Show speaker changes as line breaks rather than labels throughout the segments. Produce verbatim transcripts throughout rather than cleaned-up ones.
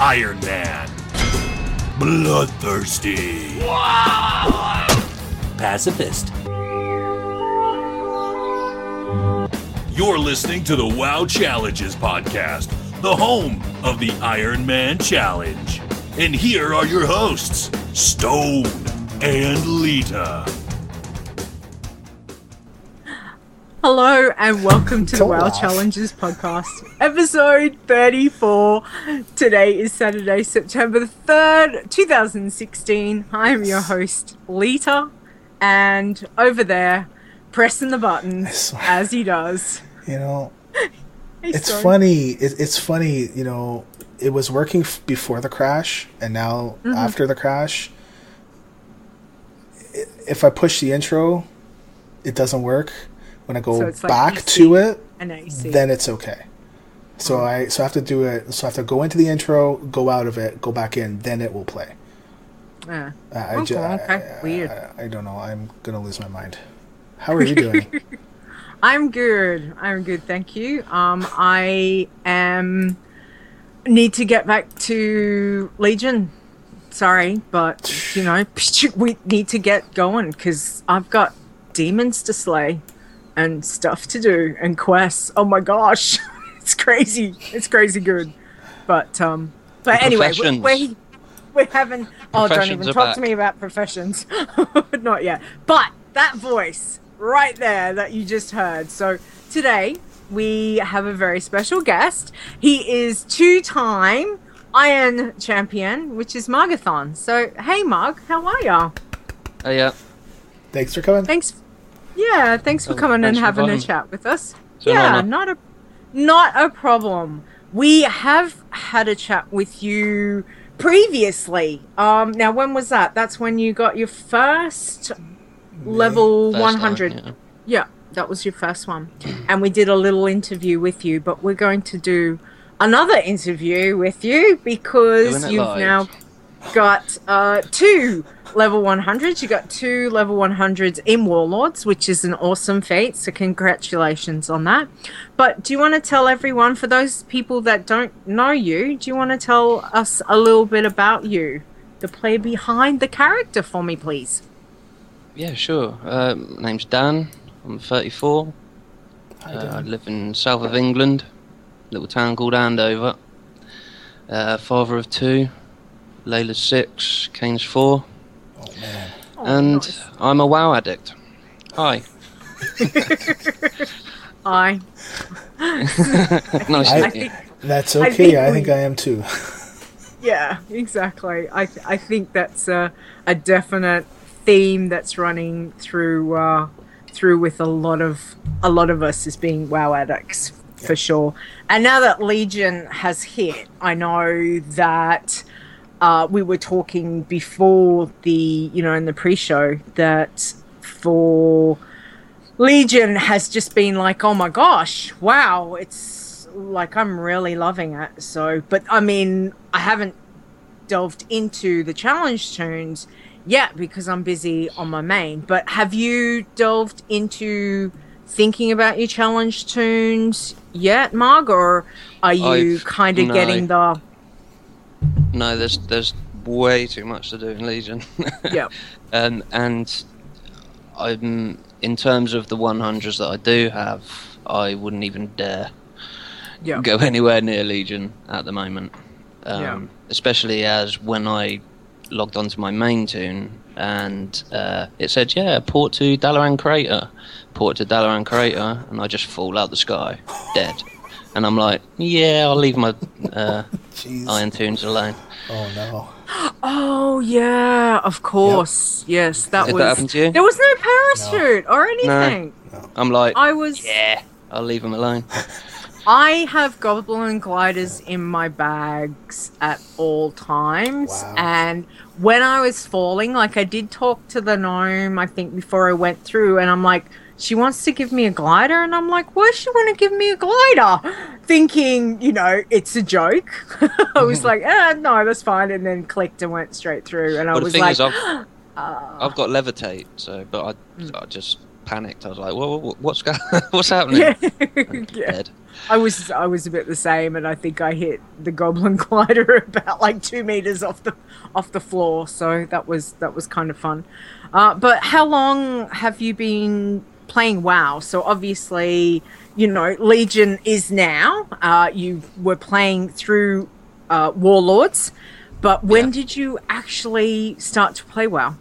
Iron Man. Bloodthirsty. Pacifist. You're listening to the WoW Challenges podcast, the home of the Iron Man Challenge. And here are your hosts, Stone and Lita.
Hello and welcome to the WoW Challenges podcast, episode thirty-four. Today is Saturday, September third, twenty sixteen. I am your host, Lita, and over there, pressing the buttons as he does.
You know,
hey,
it's
sorry.
funny. It, it's funny, you know, it was working f- before the crash, and now mm-hmm. after the crash, it, if I push the intro, it doesn't work. When I go so like back E C to it, then it's okay. So oh. I so I have to do it. So I have to go into the intro, go out of it, go back in, then it will play.
Yeah.
Uh, I,
okay.
ju-
okay.
I,
Weird.
I, I don't know. I'm gonna lose my mind. How are you doing?
I'm good. I'm good. Thank you. Um, I am need to get back to Legion. Sorry, but you know we need to get going because I've got demons to slay. And stuff to do and quests. Oh my gosh, it's crazy! It's crazy good. But um, but anyway, we're, we're we're having. Oh, don't even talk back. to me about professions. Not yet. But that voice right there that you just heard. So today we have a very special guest. He is two-time Iron Champion, which is Margathon. So hey, Marg, how are ya?
Hey, yeah.
Thanks for coming.
Thanks. Yeah, thanks for coming
thanks
and having
a
chat with us.
So
yeah, not a not a problem. We have had a chat with you previously. Um, now when was that? That's when you got your first level
first
one hundred.
Time, yeah.
yeah, that was your first one. And we did a little interview with you, but we're going to do another interview with you because you've live. now got uh, two level one hundreds. You got two level one hundreds in Warlords, which is an awesome feat. So congratulations on that. But do you want to tell everyone, for those people that don't know you, do you want to tell us a little bit about you, the player behind the character for me, please?
Yeah, sure. Uh, my name's Dan. I'm thirty-four.
Hi,
uh, I live in south of England, a little town called Andover. Uh, father of two. Layla's six, Kane's four.
Oh, man.
And
oh, nice.
I'm a WoW addict. Hi.
Hi.
Nice
I,
to meet you.
That's okay.
I think,
I
we,
think I am too.
Yeah, exactly. I th- I think that's a, a definite theme that's running through uh, through with a lot of a lot of us as being WoW addicts yeah. for sure. And now that Legion has hit, I know that. Uh, we were talking before the, you know, in the pre-show that for Legion has just been like, oh my gosh, wow, it's like I'm really loving it. So, but I mean, I haven't delved into the challenge tunes yet because I'm busy on my main. But have you delved into thinking about your challenge tunes yet, Marg, or are you kind of
no.
getting the...
No, there's there's way too much to do in Legion.
Yeah.
Um, and I'm in terms of the one hundreds that I do have, I wouldn't even dare
yeah.
go anywhere near Legion at the moment. Um,
yeah.
Especially as when I logged onto my main tune and uh, it said, yeah, port to Dalaran Crater, port to Dalaran Crater, and I just fall out the sky, dead. And I'm like, yeah, I'll leave my uh, Iron Tunes alone.
Oh, no.
Oh, yeah, of course. Yep. Yes, that
Did
was...
that happen to you?
There was no parachute
no.
or anything.
No. No. I'm like,
I was...
yeah, I'll leave them alone.
I have Goblin gliders in my bags at all times.
Wow.
And when I was falling, like I did talk to the gnome, I think, before I went through, and I'm like... She wants to give me a glider, and I'm like, why does she want to give me a glider? Thinking, you know, it's a joke. I was like, eh, no, that's fine, and then clicked and went straight through. And
well,
I was
the thing
like,
is, I've,
uh,
I've got levitate, so but I,
mm.
I just panicked. I was like, "Well, what's going? What's happening?"
Yeah. yeah. Dead. I was I was a bit the same, and I think I hit the goblin glider about like two meters off the off the floor. So that was that was kind of fun. Uh, but how long have you been playing WoW? So obviously, you know, Legion is now. Uh, you were playing through uh, Warlords, but when yeah. did you actually start to play WoW?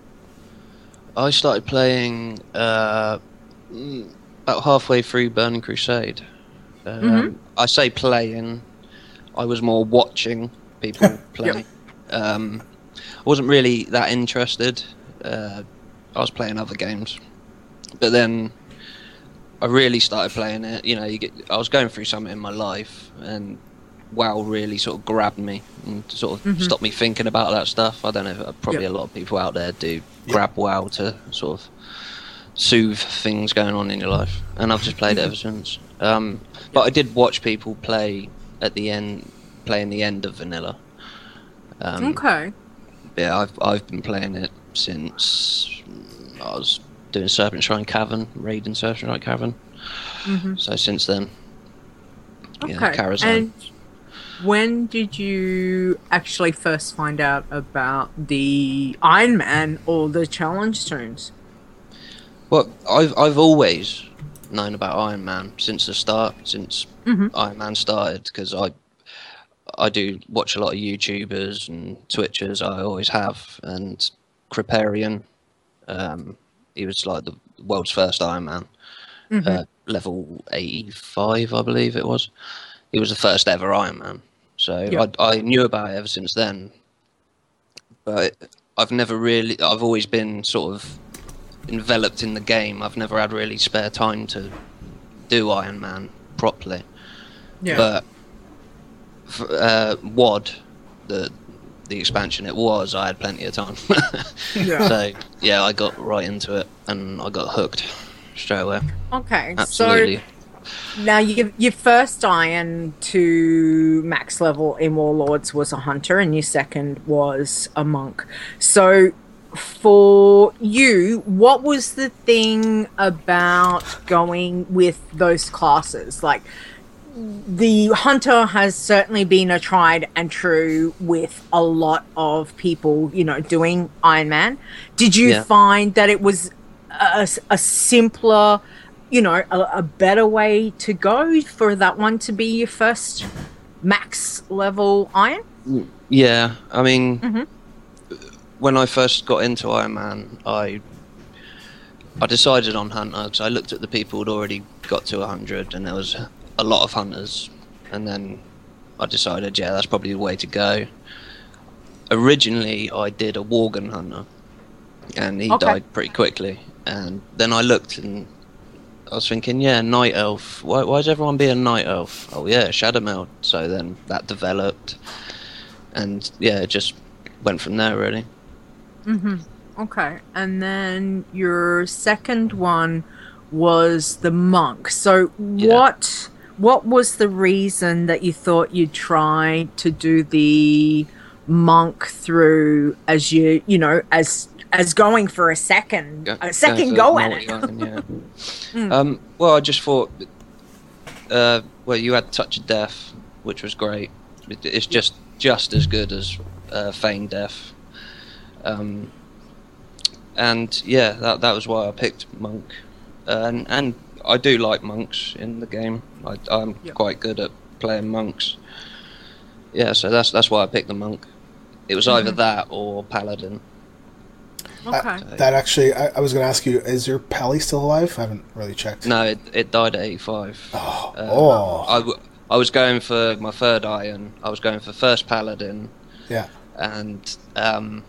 I started playing uh, about halfway through Burning Crusade. Um, mm-hmm. I say playing, I was more watching people play. Yep. Um, I wasn't really that interested. Uh, I was playing other games, but then I really started playing it. You know, you get, I was going through something in my life, and WoW really sort of grabbed me and sort of mm-hmm. stopped me thinking about that stuff. I don't know, probably yep. a lot of people out there do grab WoW to sort of soothe things going on in your life, and I've just played it ever since. Um, but I did watch people play at the end, playing the end of vanilla. Um,
okay.
Yeah, I've I've been playing it since I was doing Serpent Shrine Cavern, raiding Serpent Shrine Cavern. Mm-hmm. So since then,
okay.
yeah, Karazhan.
And when did you actually first find out about the Iron Man or the challenge toons?
Well, I've I've always known about Iron Man since the start, since mm-hmm. Iron Man started, because I I do watch a lot of YouTubers and Twitchers. I always have, and Kripparrian, um, he was like the world's first Iron Man, mm-hmm. uh, level eighty-five, I believe it was. He was the first ever Iron Man, so yep. I I knew about it ever since then. But I've never really, I've always been sort of enveloped in the game. I've never had really spare time to do Iron Man properly. Yeah. But for, uh, W O D, the the expansion it was, I had plenty of time. yeah. So yeah, I got right into it and I got hooked straight away.
Okay,
absolutely.
So now you, your first Iron to max level in Warlords was a hunter, and your second was a monk. So for you, what was the thing about going with those classes? Like, the hunter has certainly been a tried and true with a lot of people, you know, doing Iron Man. Did you yeah. find that it was a, a simpler, you know, a, a better way to go for that one to be your first max level Iron?
Yeah, I mean, mm-hmm. when I first got into Iron Man, I I decided on hunter because I looked at the people who'd already got to one hundred, and there was a lot of hunters, and then I decided, yeah, that's probably the way to go. Originally, I did a Worgen hunter, and he okay. died pretty quickly. And then I looked, and I was thinking, yeah, night elf. Why, why does everyone be a night elf? Oh yeah, Shadowmeld. So then that developed, and yeah, it just went from there really.
Mm-hmm. Okay, and then your second one was the monk. So yeah. what? What was the reason that you thought you'd try to do the monk through as you, you know, as as going for a second, go, a second go, go at it? Iron, yeah. mm.
um, well, I just thought, uh, well, you had Touch of Death, which was great. It's just just as good as uh, Feign Death. Um, and yeah, that that was why I picked monk, uh, and and. I do like monks in the game. I, I'm yep. quite good at playing monks. Yeah, so that's that's why I picked the monk. It was mm-hmm. either that or paladin.
Okay.
I, that actually, I, I was going to ask you: is your pally still alive? I haven't really checked.
No, it, it died at eighty-five.
Oh,
uh,
oh.
I, w- I was going for my third iron. I was going for first paladin.
Yeah.
And um,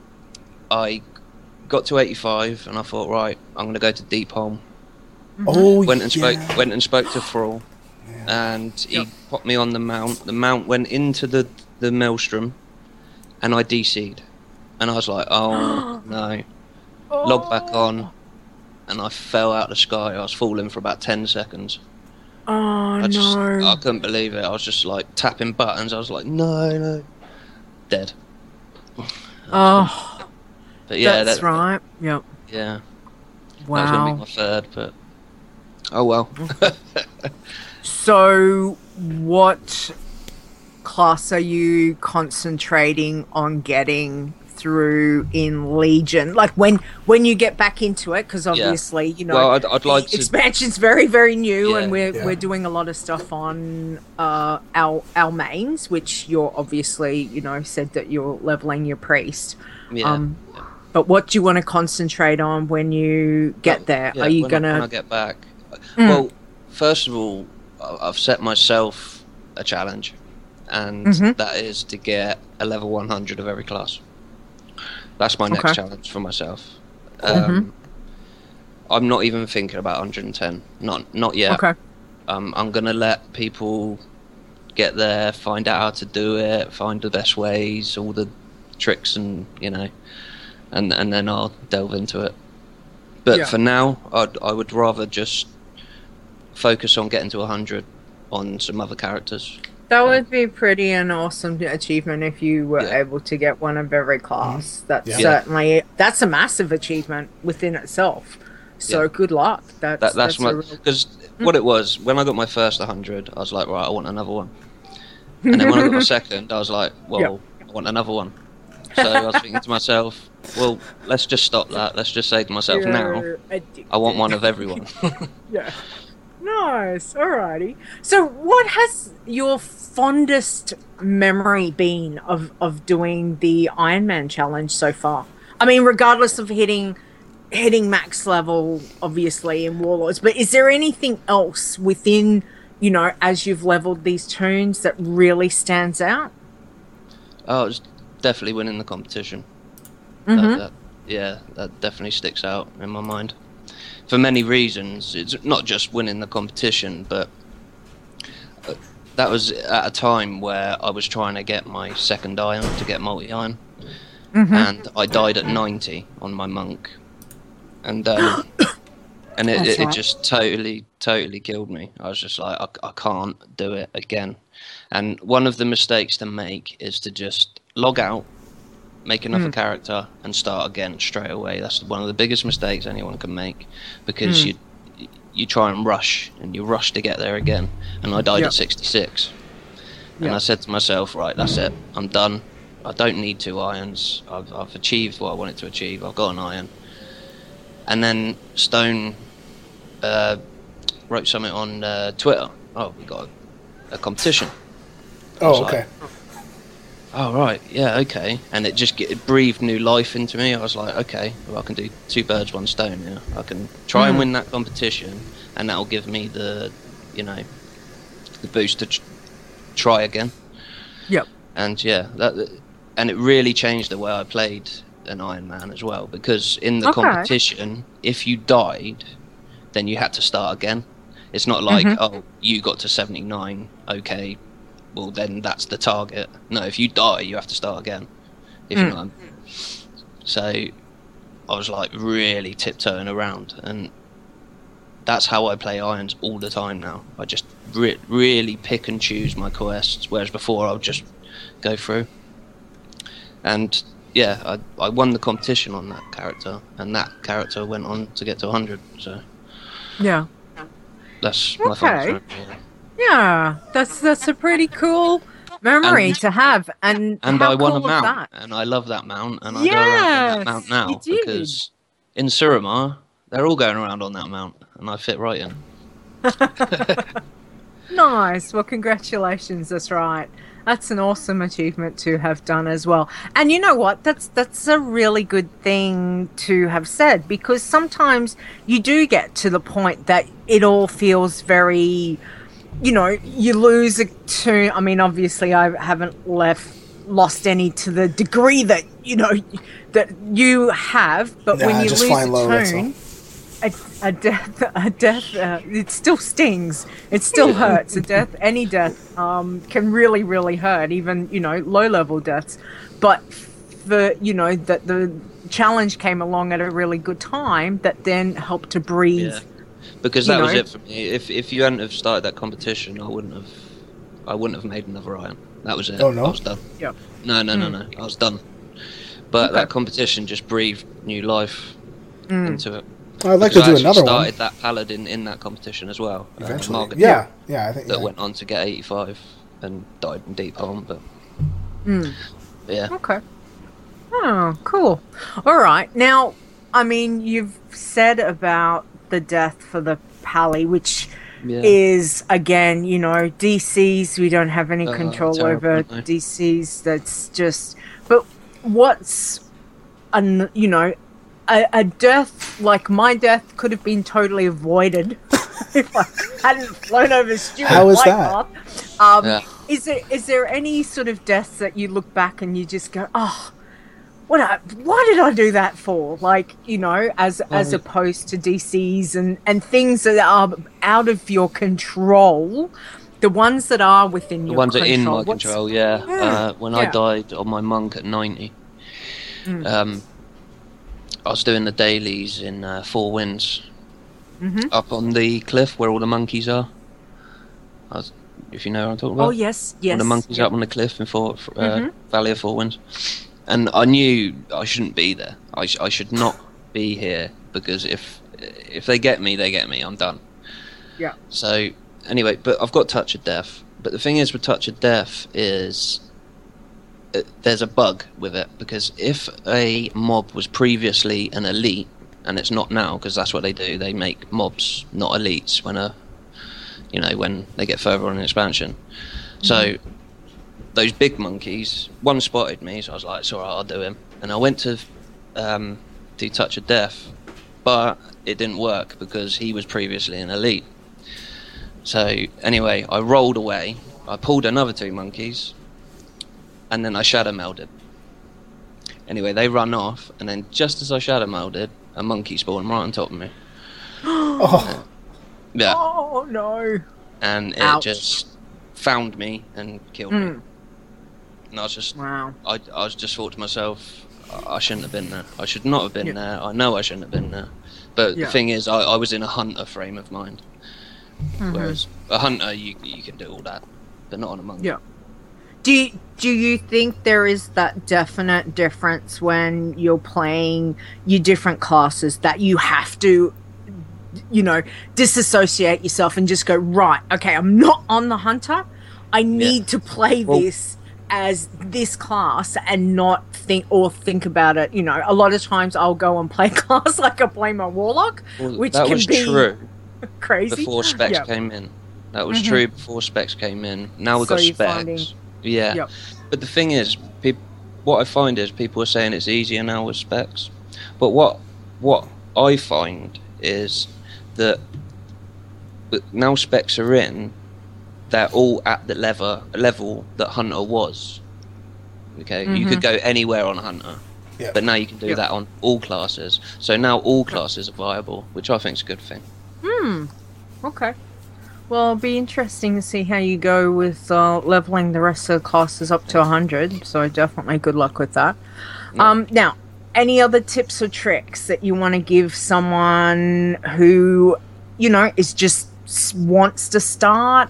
I got to eighty-five, and I thought, right, I'm going to go to Deepholm.
Mm-hmm. Oh,
went and
yeah.
spoke. Went and spoke to Thrall, yeah. and he yep. popped me on the mount. The mount went into the the maelstrom, and I D C'd, and I was like, "Oh no!" Oh. Logged back on, and I fell out of the sky. I was falling for about ten seconds.
Oh
I just,
no!
I couldn't believe it. I was just like tapping buttons. I was like, "No, no, dead."
Oh,
but yeah,
that's
that,
right. Yep.
Yeah.
Wow.
That was going to be my third, but oh well.
So, what class are you concentrating on getting through in Legion? Like when when you get back into it, because obviously, yeah. you know,
well, I'd, I'd like to...
expansion's very very new, yeah. and we're
yeah.
we're doing a lot of stuff on uh, our our mains, which you're obviously, you know, said that you're leveling your priest.
Yeah.
Um, yeah. But what do you want to concentrate on when you get well, there?
Yeah,
Are you
when
gonna?
I, when I get back,
mm.
well, first of all, I've set myself a challenge, and mm-hmm. that is to get a level one hundred of every class. That's my next okay. challenge for myself. Um, mm-hmm. I'm not even thinking about one hundred ten. Not not yet.
Okay.
Um, I'm gonna let people get there, find out how to do it, find the best ways, all the tricks, and you know, and and then I'll delve into it. But yeah. for now, I'd, I would rather just focus on getting to one hundred on some other characters.
That would be pretty an awesome achievement if you were yeah. able to get one of every class. Mm-hmm. That's yeah. certainly that's a massive achievement within itself. So yeah. good luck. That's
that, that's,
that's
my because
real...
what it was when I got my first one hundred, I was like, right, I want another one. And then when I got my second, I was like, well, yep. I want another one. So I was thinking to myself, well, let's just stop that. Let's just say to myself You're now, addicted. I want one of everyone.
yeah. Nice. Alrighty. So what has your fondest memory been of, of doing the Iron Man challenge so far? I mean, regardless of hitting hitting max level, obviously, in Warlords, but is there anything else within, you know, as you've leveled these toons that really stands out?
Oh, it's definitely winning the competition.
Mm-hmm.
That, that, yeah, that definitely sticks out in my mind. For many reasons. It's not just winning the competition, but that was at a time where I was trying to get my second iron to get multi-iron, mm-hmm. and I died at ninety on my monk, and um, and it, it, it just totally, totally killed me. I was just like, I, I can't do it again. And one of the mistakes to make is to just log out, make another mm. character, and start again straight away. That's one of the biggest mistakes anyone can make, because mm. you you try and rush, and you rush to get there again. And I died yep. at sixty-six. And yep. I said to myself, right, that's it. I'm done. I don't need two irons. I've, I've achieved what I wanted to achieve. I've got an iron. And then Stone uh, wrote something on uh, Twitter. Oh, we got a, a competition.
Oh, okay.
Like, oh, right, yeah, okay. And it just get, it breathed new life into me. I was like, okay, well, I can do two birds, one stone, yeah. I can try mm. and win that competition, and that'll give me the, you know, the boost to ch- try again.
Yep.
And, yeah, that, and it really changed the way I played an Iron Man as well, because in the okay. competition, if you died, then you had to start again. It's not like, mm-hmm. oh, you got to seventy-nine, okay, well then that's the target. No, if you die, you have to start again. If mm. you know what I mean. So I was like really tiptoeing around, and that's how I play irons all the time now. I just re- really pick and choose my quests, whereas before I would just go through. And yeah, I I won the competition on that character, and that character went on to get to one hundred. So
yeah,
that's my
okay.
favorite. Yeah.
Yeah, that's that's a pretty cool memory
and,
to have, and
and
how
I won
cool
a mount,
that?
and I love that mount, and I
yes,
go around on that mount now because in Suramar they're all going around on that mount, and I fit right in.
Nice. Well, congratulations. That's right. That's an awesome achievement to have done as well. And you know what? That's that's a really good thing to have said, because sometimes you do get to the point that it all feels very, you know, you lose a toon. I mean, obviously, I haven't left lost any to the degree that you know that you have. But nah, when you lose a toon, a, a death, a death, uh, it still stings. It still hurts. A death, any death, um, can really, really hurt. Even you know, low level deaths. But for you know that the challenge came along at a really good time that then helped to breathe.
Yeah. Because that
you
was
know?
it for me. If if you hadn't have started that competition, I wouldn't have, I wouldn't have made another iron. That was it.
Oh no,
I was done.
Yeah.
No, no,
mm.
no, no. I was done. But
okay.
that competition just breathed new life
mm.
into it.
I'd like
because
to
I
do another one.
started that paladin in that competition as well.
Eventually,
uh,
yeah, yeah, I think
that
yeah.
went on to get eighty-five and died in deep harm, but,
mm.
but yeah.
Okay. Oh, cool. All right. Now, I mean, you've said about the death for the Pally, which yeah. is, again, you know, D Cs, we don't have any uh, control over D Cs. That's just... But what's, an, you know, a, a death like my death could have been totally avoided if I hadn't flown over Stuart
How is that?
Um,
yeah.
Is there is there any sort of deaths that you look back and you just go, oh... What? I, why did I do that for? Like, you know, as um, as opposed to D Cs and, and things that are out of your control, the ones that are within
the
your
ones
control.
that are in my
What's,
control, yeah.
yeah.
Uh, when
yeah.
I died on my monk at ninety,
mm.
um, I was doing the dailies in uh, Four Winds,
mm-hmm.
up on the cliff where all the monkeys are. I was, if you know what I'm talking about.
Oh yes, yes.
All the monkeys
yeah.
up on the cliff in Four, uh,
mm-hmm.
Valley of Four Winds. And I knew I shouldn't be there. I, sh- I should not be here because if if they get me, they get me. I'm done.
Yeah.
So anyway, but I've got Touch of Death. But the thing is with Touch of Death is uh, there's a bug with it because if a mob was previously an elite and it's not now, because that's what they do. They make mobs not elites when a you know when they get further on in expansion. Mm-hmm. So. Those big monkeys, one spotted me, so I was like, it's alright, I'll do him. And I went to um, do Touch of Death, but it didn't work because he was previously an elite. So anyway, I rolled away, I pulled another two monkeys, and then I shadow melded. Anyway, they run off, and then just as I shadow melded, a monkey spawned right on top of me.
Oh.
Yeah.
Oh no.
And it
Ouch.
just found me and killed
mm.
me. And I was just,
wow.
I, I was just thought to myself, I, I shouldn't have been there. I should not have been
yeah.
there. I know I shouldn't have been there. But
yeah.
the thing is, I, I was in a hunter frame of mind.
Mm-hmm.
Whereas a hunter, you you can do all that, but not on a monkey.
Yeah. Do you, do you think there is that definite difference when you're playing your different classes that you have to, you know, disassociate yourself and just go, right, okay, I'm not on the hunter. I need yeah. to play well, this as this class and not think or think about it. You know, a lot of times I'll go and play class like I play my warlock,
well,
which
that
can
was
be
true
crazy.
Before specs
yep.
came in. That was
mm-hmm.
true before specs came in. Now we've
so
got
you're
specs.
finding...
Yeah.
Yep.
But the thing is, people, what I find is people are saying it's easier now with specs. But what what I find is that now specs are in, they're all at the level level that Hunter was. Okay, mm-hmm. you could go anywhere on Hunter,
yeah.
but now you can do yeah. that on all classes. So now all classes are viable, which I think is a good thing.
Hmm. Okay. Well, it'll be interesting to see how you go with uh, leveling the rest of the classes up to one hundred. So definitely good luck with that. Yeah. Um. Now, any other tips or tricks that you want to give someone who, you know, is just wants to start?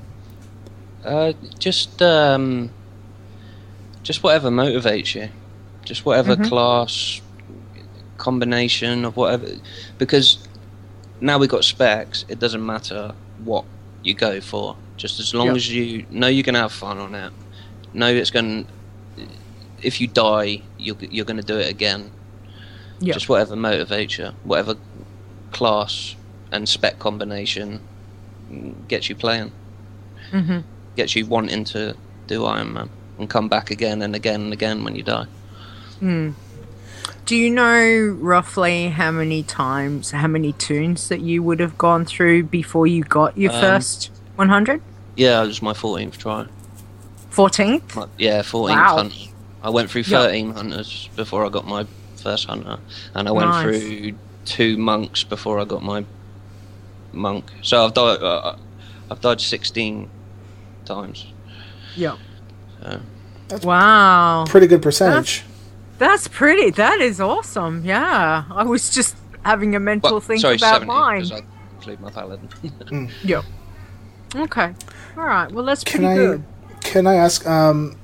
Uh, just um, just whatever motivates you, just whatever mm-hmm. class combination of whatever, because now we've got specs. It doesn't matter what you go for, just as long yep. as you know you're gonna have fun on it. Know it's gonna. If you die, you're you're gonna do it again. Yep. Just whatever motivates you, whatever class and spec combination gets you playing.
Mm-hmm.
Gets you wanting to do Iron Man and come back again and again and again when you die.
Hmm. Do you know roughly how many times, how many tunes that you would have gone through before you got your um, first one hundred?
Yeah, it was my fourteenth try.
fourteenth?
Yeah, fourteenth
wow.
hunter. I went through thirteen
yep.
hunters before I got my first hunter, and I went
nice.
through two monks before I got my monk. So I've died. Uh, I've died sixteen times.
Yeah.
So.
That's
wow.
Pretty good percentage.
That's, that's pretty. That is awesome. Yeah. I was just having a mental
well,
think
sorry,
about
seventy,
mine.
Because I include my paladin.
mm.
Yeah. Okay. All right. Well, that's
can
pretty
I,
good.
Can I ask, um,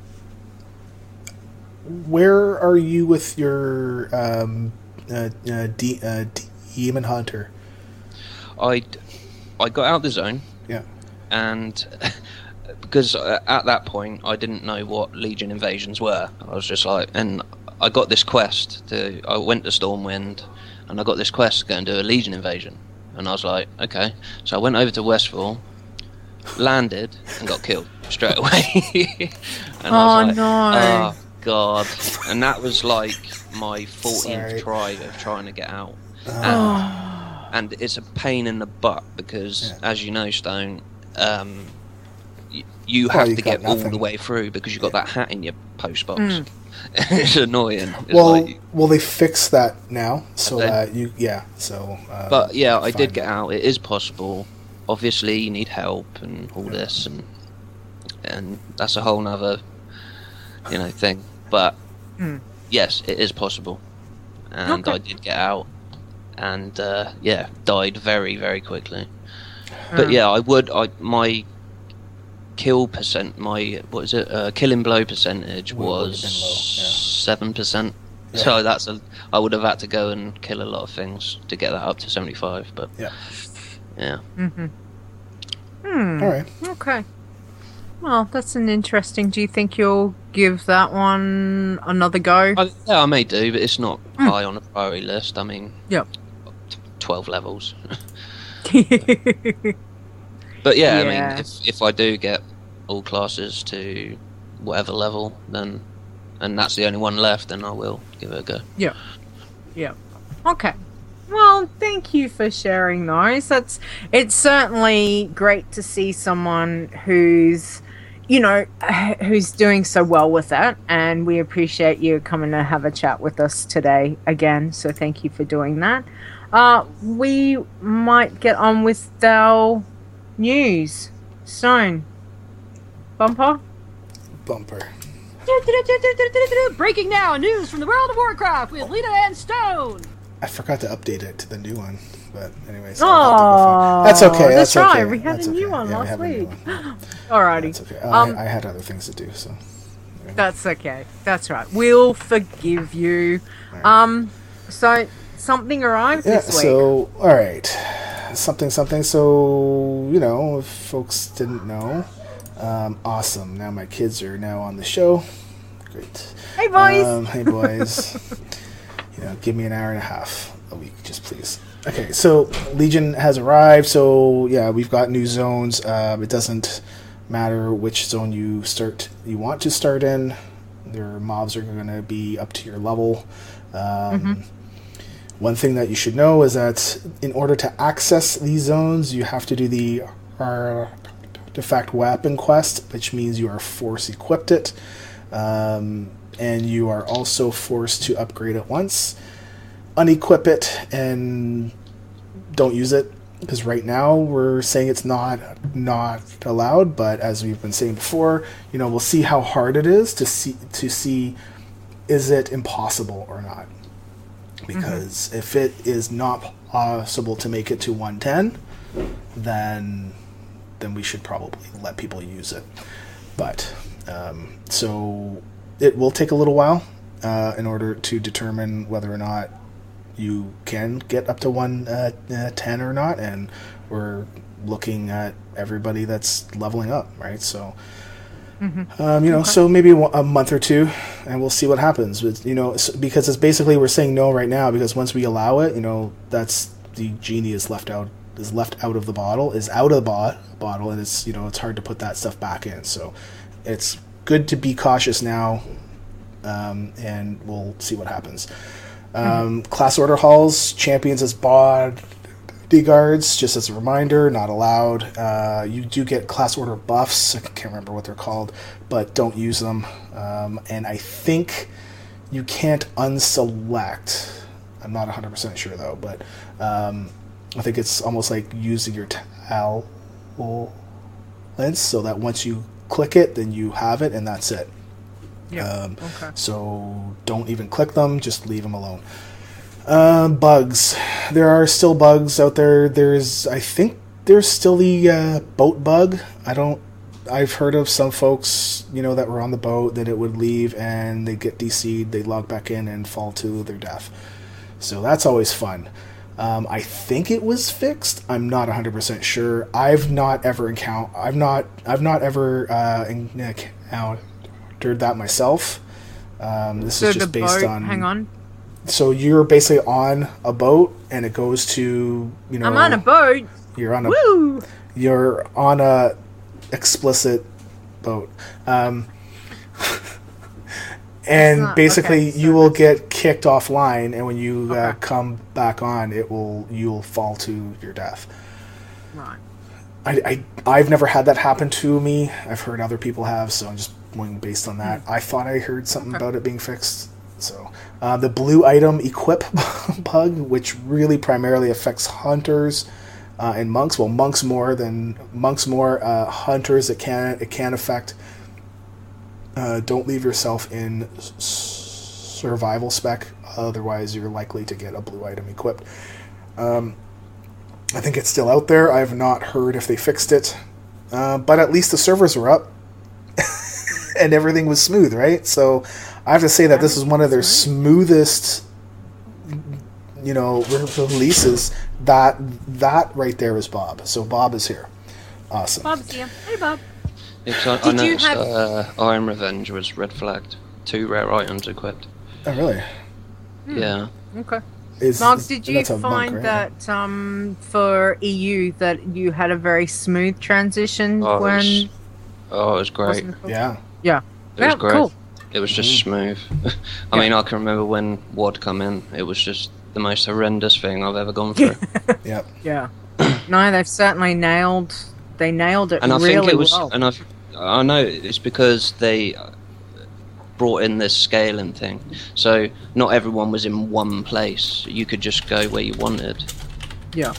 where are you with your um, uh, uh, D, uh, D Demon Hunter.
I, I got out the zone.
Yeah.
And because at that point I didn't know what Legion invasions were. I was just like, and I got this quest to. I went to Stormwind, and I got this quest to go and do a Legion invasion. And I was like, okay. So I went over to Westfall, landed, and got killed straight away. And
oh
I was like,
no!
Oh god! And that was like my fourteenth
Sorry.
try of trying to get out.
Oh.
And, and it's a pain in the butt because,
yeah.
as you know, Stone, um, y- you
well,
have
you
to get
nothing.
all the way through because you've got
yeah.
that hat in your post box.
Mm.
It's annoying. It's
well,
like,
well, they fixed that now, so
Okay.
that you, yeah. So, um,
but yeah, I did
fine.
get out. It is possible. Obviously, you need help and all
Yeah.
this, and and that's a whole nother, you know, thing. But
Mm.
yes, it is possible, and
Okay.
I did get out, and uh, yeah, died very very quickly. But
Mm.
yeah, I would. I my kill percent, my what is it? Uh, killing blow percentage
Would- would have
was
been low, yeah.
seven percent.
Yeah.
So that's a. I would have had to go and kill a lot of things to get that up to seventy-five. But
Yeah.
yeah.
Mm-hmm. Hmm.
All right.
Okay. Well, that's an interesting. Do you think you'll give that one another go?
I, yeah, I may do, but it's not
Mm.
high on the priority list. I mean,
Yep.
t- twelve levels. But yeah, I
Yeah.
mean, if if I do get all classes to whatever level, then and that's the only one left, then I will give it a go.
Yeah. Yeah. Okay. Well, thank you for sharing those. That's it's certainly great to see someone who's, you know, who's doing so well with that, and we appreciate you coming to have a chat with us today again. So thank you for doing that. Uh, we might get on with our news. Stone. Bumper.
Bumper.
Breaking now, news from the world of Warcraft with Lita and Stone.
I forgot to update it to the new one, but anyway.
Oh,
I'll have to go find- that's okay. That's,
That's right.
okay.
We had
that's
a new
okay.
one
Yeah, we
last
have a new
week.
one.
Alrighty.
That's okay. Uh,
Um,
I, I had other things to do, so.
That's okay. That's right. We'll forgive you.
Right.
Um, so something arrived
Yeah.
this week.
So, all right, something, something. So, you know, if folks didn't know, um, awesome. Now my kids are now on the show. Great.
Hey, boys.
Um, hey, boys. You know, give me an hour and a half a week, just please. Okay, so Legion has arrived. So yeah, we've got new zones. Um, it doesn't matter which zone you start, you want to start in. Their mobs are going to be up to your level. Um,
Mm-hmm.
One thing that you should know is that in order to access these zones, you have to do the artifact weapon quest, which means you are force equipped it. Um, and you are also forced to upgrade it once, unequip it, and don't use it, because right now we're saying it's not not allowed. But as we've been saying before, you know, we'll see how hard it is to see to see is it impossible or not. Because mm-hmm. if it is not possible to make it to one ten, then then we should probably let people use it. But um, so it will take a little while uh, in order to determine whether or not you can get up to one uh, uh, ten or not, and we're looking at everybody that's leveling up, right? So, mm-hmm. um, you know, okay. so maybe a month or two, and we'll see what happens. But, you know, because it's basically we're saying no right now, because once we allow it, you know, that's the genie is left out is left out of the bottle, is out of the bo- bottle, and it's, you know, it's hard to put that stuff back in. So it's good to be cautious now, um, and we'll see what happens. Um, mm-hmm. Class order halls, champions as bodyguards, just as a reminder, not allowed. Uh, you do get class order buffs, I can't remember what they're called, but don't use them. Um, and I think you can't unselect. I'm not one hundred percent sure though, but um, I think it's almost like using your talents, so that once you click it, then you have it, and that's it.
Yeah.
Um,
okay.
So don't even click them, just leave them alone. Uh, bugs. There are still bugs out there. There's, I think there's still the uh, boat bug. I don't, I've heard of some folks, you know, that were on the boat that it would leave and they get D C'd, they log back in and fall to their death. So that's always fun. Um, I think it was fixed. I'm not one hundred percent sure. I've not ever encountered. I've not. I've not ever uh, encountered that myself. Um, this
so
is just
the
based
boat,
on.
Hang on.
So you're basically on a boat, and it goes to you know.
I'm on a boat.
You're on a.
Woo!
You're on a explicit boat. Um, and not, basically, okay, so you will get kicked offline, and when you okay. uh, come back on, it will you'll fall to your death.
Right.
I, I I've never had that happen to me. I've heard other people have, so I'm just going based on that. Mm. I thought I heard something okay. about it being fixed. So uh, the blue item equip bug, which really primarily affects hunters uh, and monks. Well, monks more than monks more. Uh, hunters it can it can affect. Uh, don't leave yourself in s- survival spec, otherwise you're likely to get a blue item equipped. Um, I think it's still out there. I have not heard if they fixed it, uh, but at least the servers were up and everything was smooth, right? So I have to say that this is one of their smoothest, you know, releases. That that right there is Bob. So Bob is here. Awesome.
Bob's here. Hey, Bob.
Yeah, I, I noticed have... uh, Iron Revenge was red flagged. Two rare items equipped.
Oh, really?
Hmm. Yeah.
Okay.
Is,
Mark, did you find
monk, right?
that um, for E U that you had a very smooth transition
oh,
when...
It was, oh, it was great.
Yeah.
Yeah.
It was
yeah,
great.
Cool.
It was just mm. smooth. I
yeah.
mean, I can remember when WoD come in. It was just the most horrendous thing I've ever gone through.
Yep.
Yeah. No, they've certainly nailed... They nailed it
and I
really
think it was,
well.
And I, I know it's because they brought in this scaling thing. So not everyone was in one place. You could just go where you wanted.
Yeah.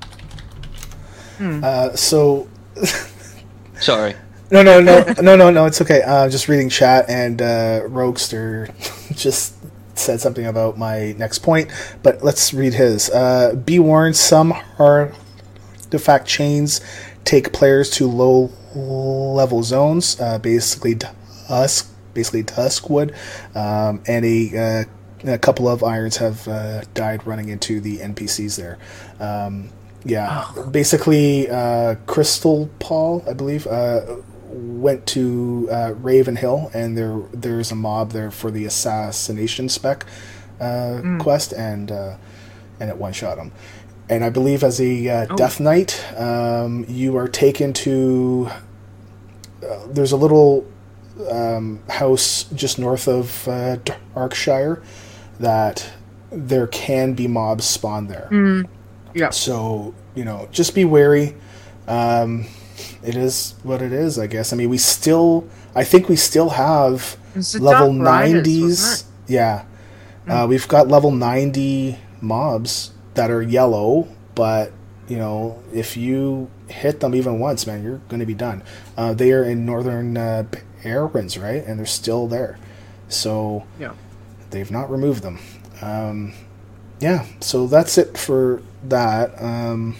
Hmm. Uh, so...
Sorry.
No, no, no, no, no, no, it's okay. Uh, just reading chat, and uh, Roguester just said something about my next point, but let's read his. Uh, be warned, some artifact chains take players to low-level zones, uh, basically dusk, basically Duskwood, um, and a, uh, a couple of irons have uh, died running into the N P Cs there. Um, yeah, oh. basically, uh, Crystal Paul, I believe, uh, went to uh, Raven Hill, and there there's a mob there for the assassination spec uh, mm. quest, and uh, and it one-shot him. And I believe as a uh, oh. Death Knight, um, you are taken to... Uh, there's a little um, house just north of uh, Darkshire that there can be mobs spawned there.
Mm. Yeah.
So, you know, just be wary. Um, it is what it is, I guess. I mean, we still... I think we still have level nineties. Yeah. Mm. Uh, we've got level ninety mobs that are yellow, but you know, if you hit them even once, man, you're going to be done. Uh, they are in Northern uh, Barrens, right? And they're still there, so
yeah,
they've not removed them. Um, yeah, so that's it for that. Um,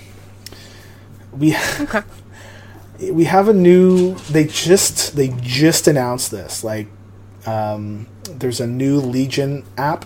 we
okay.
we have a new. They just they just announced this. Like, um, there's a new Legion app,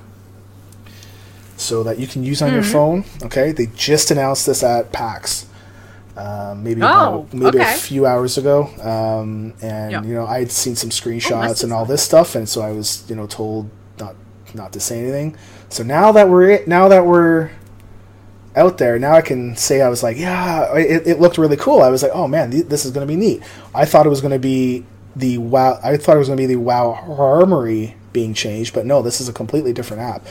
so that you can use on mm-hmm. your phone. Okay, they just announced this at PAX, uh, maybe
oh,
about, maybe
okay.
a few hours ago. Um, and yeah. you know, I had seen some screenshots oh, and all this stuff, and so I was you know told not not to say anything. So now that we're now that we're out there, now I can say I was like, yeah, it, it looked really cool. I was like, oh man, th- this is going to be neat. I thought it was going to be the WoW. I thought it was going to be the WoW Armory being changed, but no, this is a completely different app.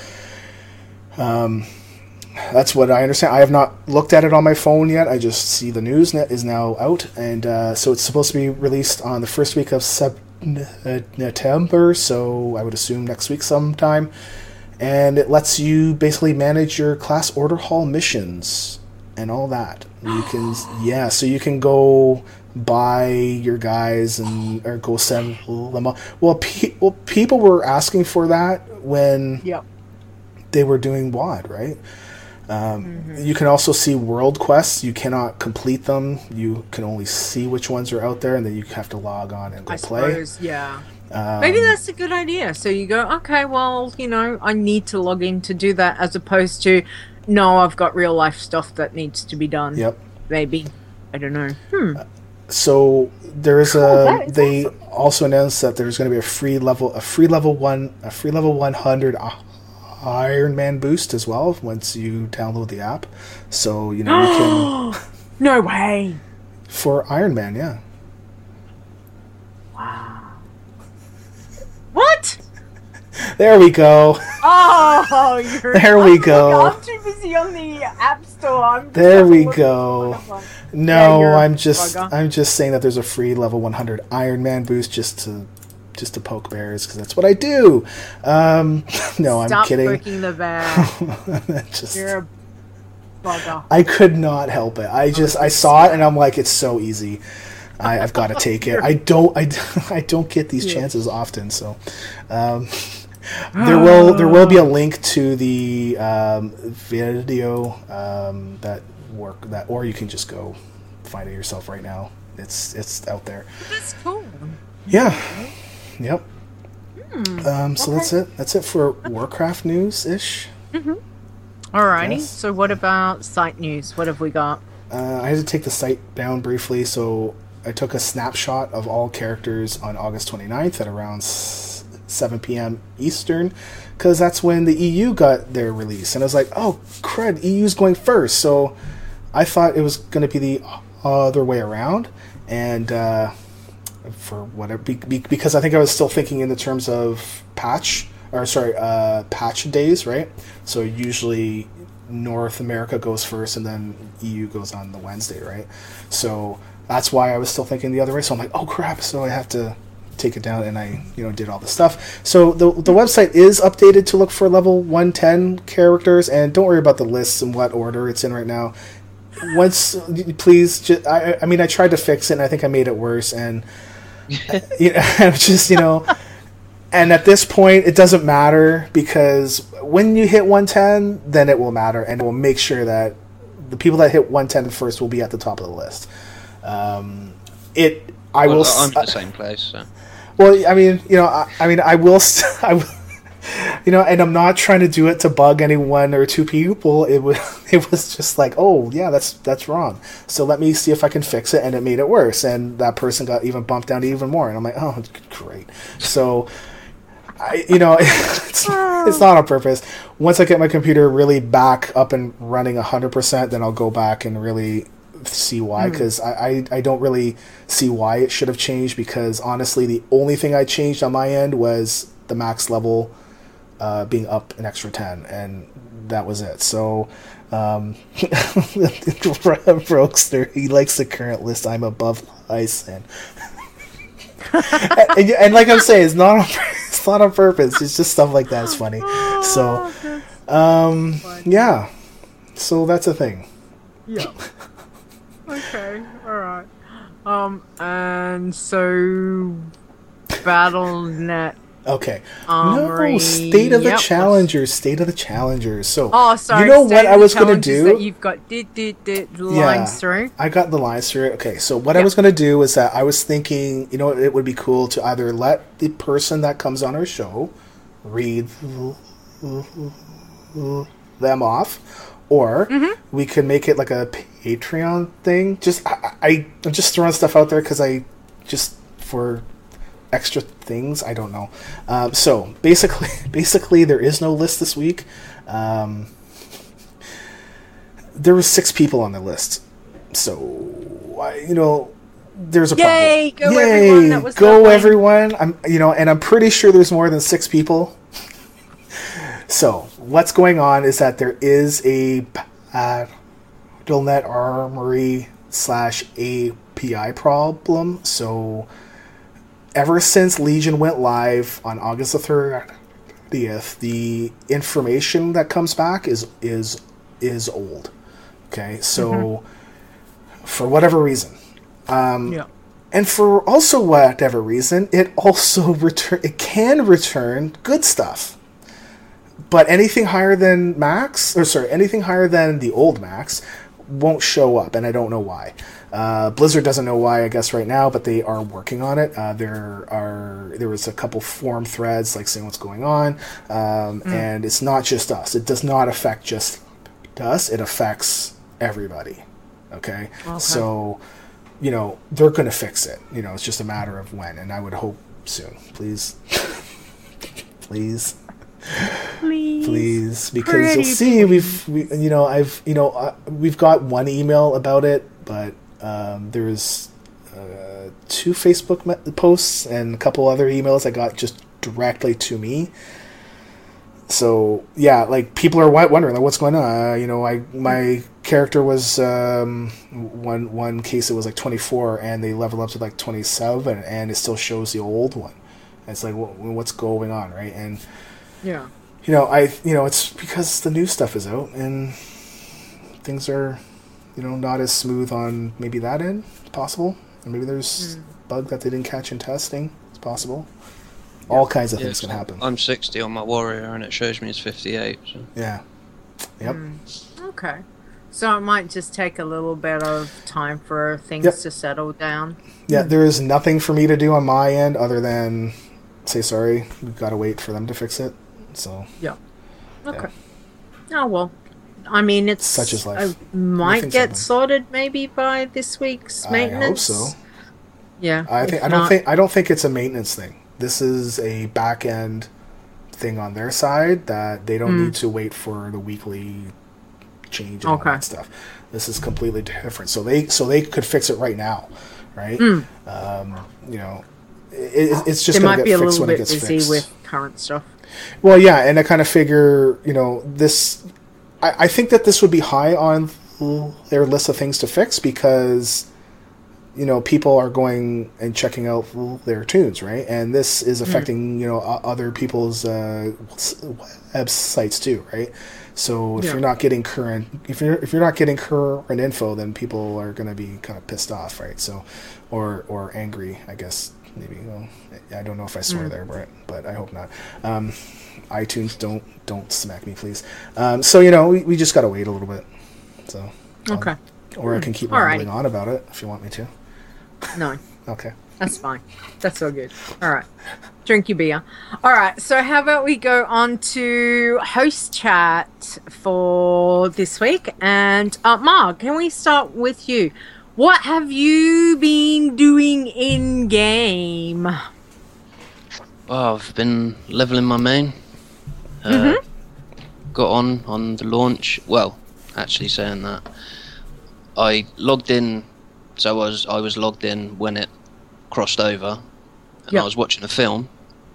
Um, that's what I understand. I have not looked at it on my phone yet. I just see the news net is now out, and uh, so it's supposed to be released on the first week of September. So I would assume next week sometime, and it lets you basically manage your class order hall missions and all that. You can, yeah, so you can go buy your guys and or go send them up. Well, pe- well, people were asking for that when.
Yep.
They were doing WoD, right? Um,
mm-hmm.
You can also see world quests. You cannot complete them. You can only see which ones are out there, and then you have to log on and go
I
play.
Suppose, yeah.
Um,
Maybe that's a good idea. So you go, okay, well, you know, I need to log in to do that, as opposed to no, I've got real life stuff that needs to be done.
Yep.
Maybe. I don't know. Hmm.
Uh, so there is
cool,
a.
is
they
awesome.
also announced that there's going to be a free level, a free level one, a free level one hundred Iron Man boost as well once you download the app. So you know you can.
No way.
For Iron Man, yeah.
Wow. What?
There we go.
Oh, you're.
There we
I'm,
go.
I'm too busy on the App Store. I'm
There we go. No,
Yeah,
I'm just
bugger.
I'm just saying that there's a free level one hundred Iron Man boost just to just to poke bears because that's what I do. Um, no,
Stop
I'm kidding.
poking the bear.
just,
You're a bugger.
I could not help it. I just I saw it and I'm like, it's so easy. I, I've got to take it. I don't I, I don't get these
Yeah.
chances often, so. Um, There will there will be a link to the um, video um, that work that, or you can just go find it yourself right now. It's it's out there.
That's cool.
Yeah. Yep.
Hmm.
Um, so
Okay.
that's it. That's it for Warcraft news ish.
Alrighty.
Yes.
So what about site news? What have we got?
Uh, I had to take the site down briefly, so I took a snapshot of all characters on August twenty-ninth at around seven p.m. Eastern, because that's when the E U got their release. And I was like, oh, crud, E U's going first. So I thought it was going to be the other way around. And uh, for whatever, be, be, because I think I was still thinking in the terms of patch, or sorry, uh, patch days, right? So usually North America goes first and then E U goes on the Wednesday, right? So that's why I was still thinking the other way. So I'm like, oh crap, so I have to take it down, and I you know did all the stuff. So the the website is updated to look for level one ten characters, and don't worry about the lists and what order it's in right now. Once, please, just, I I mean I tried to fix it, and I think I made it worse, and you know, I'm just you know. And at this point, it doesn't matter, because when you hit one ten, then it will matter, and it will make sure that the people that hit one ten first will be at the top of the list. Um, it, I
well,
will.
I'm in
uh,
the same place. So.
Well, I mean, you know, I, I mean, I will, st- I, will- you know, and I'm not trying to do it to bug any one or two people. It was, it was just like, oh yeah, that's that's wrong. So let me see if I can fix it, and it made it worse, and that person got even bumped down to even more, and I'm like, oh, great. So. I, you know, it's, it's not on purpose. Once I get my computer really back up and running one hundred percent, then I'll go back and really see why, because mm. I, I, I don't really see why it should have changed, because honestly, the only thing I changed on my end was the max level uh, being up an extra ten, and that was it. So, um, Roguester, he likes the current list. I'm above ice, and... and, and like I'm saying, it's not on, it's not on purpose. It's just stuff like that is funny. So, um, yeah. So that's a thing.
Yeah. Okay. All right. Um. And so, BattleNet.
Okay.
Armory.
No, State of the
Yep.
Challengers. State of the Challengers. So,
Oh, sorry.
you know
State
what
of
I
the
was going to
Challenges
do?
That you've got did did did lines
Yeah,
through.
I got the lines through it. Okay, so what I
Yep.
was going to do is that I was thinking, you know, it would be cool to either let the person that comes on our show read them off, or
Mm-hmm.
we could make it like a Patreon thing. Just I, I I'm just throwing stuff out there because I just for extra things. I don't know. Um, so basically, basically there is no list this week. Um, there were six people on the list, so I, you know, there's a
Yay!
problem.
Go
Yay!
everyone that was
Go
that way.
everyone! I'm, you know, and I'm pretty sure there's more than six people. So what's going on is that there is a uh, BattleNet Armory slash A P I problem. So ever since Legion went live on August the thirtieth, the information that comes back is is is old. Okay, so mm-hmm. for whatever reason, um,
Yeah.
and for also whatever reason, it also return it can return good stuff. But anything higher than max, or sorry, anything higher than the old max won't show up, and I don't know why. Uh, Blizzard doesn't know why, I guess, right now, but they are working on it. Uh, there are there was a couple forum threads like saying what's going on, um, mm. and it's not just us. It does not affect just to us, it affects everybody. Okay?
Okay.
So, you know, they're going to fix it. You know, it's just a matter of when, and I would hope soon. Please. Please.
Please.
Please. Because
Pretty
you'll see, we've, we, you know, I've, you know, uh, we've got one email about it, but um, there's uh, two Facebook me- posts and a couple other emails I got just directly to me. So yeah, like people are wondering like what's going on. Uh, you know, I my character was um, one one case it was like twenty-four, and they level up to like twenty-seven, and it still shows the old one. And it's like, what, what's going on, right? And
yeah,
you know, I you know it's because the new stuff is out and things are, you know, not as smooth on maybe that end. It's possible, or maybe there's mm. a bug that they didn't catch in testing. It's possible. All kinds of yeah, things can happen.
I'm sixty on my Warrior, and it shows me as fifty-eight. So.
Yeah. Yep.
Mm. Okay. So it might just take a little bit of time for things yep. to settle down.
Yeah, there is nothing for me to do on my end other than say sorry. We've got to wait for them to fix it. So.
Yeah. Okay. Yeah. Oh well. I mean, it's
such as life.
I might get happen. sorted maybe by this week's maintenance.
I hope so.
Yeah.
I think I don't not... think I don't think it's a maintenance thing. This is a back end thing on their side that they don't mm. need to wait for the weekly change and okay. all that stuff. This is completely different. So they so they could fix it right now, right? Mm. Um, you know, it, it's just going to get fixed when it gets fixed. They might be a little bit busy with
current stuff.
Well, yeah, and I kind of figure, you know, this. I, I think that this would be high on their list of things to fix because. You know, people are going and checking out their tunes, right? And this is affecting, mm. you know, other people's uh, websites too, right? So if yeah. you're not getting current, if you're if you're not getting current info, then people are going to be kind of pissed off, right? So, or or angry, I guess maybe. Well, I don't know if I swear mm. there, Brett, but I hope not. Um, iTunes, don't don't smack me, please. Um, so you know, we, we just got to wait a little bit. So
okay,
um, or I can keep rambling on about it if you want me to.
No.
Okay.
That's fine. That's all good. All right. Drink your beer. All right. So how about we go on to host chat for this week? And uh, Mark, can we start with you? What have you been doing in game?
Well, I've been leveling my main. Uh, mm-hmm. Got on on the launch. Well, actually saying that, I logged in. So I was I was logged in when it crossed over, and yep. I was watching a film.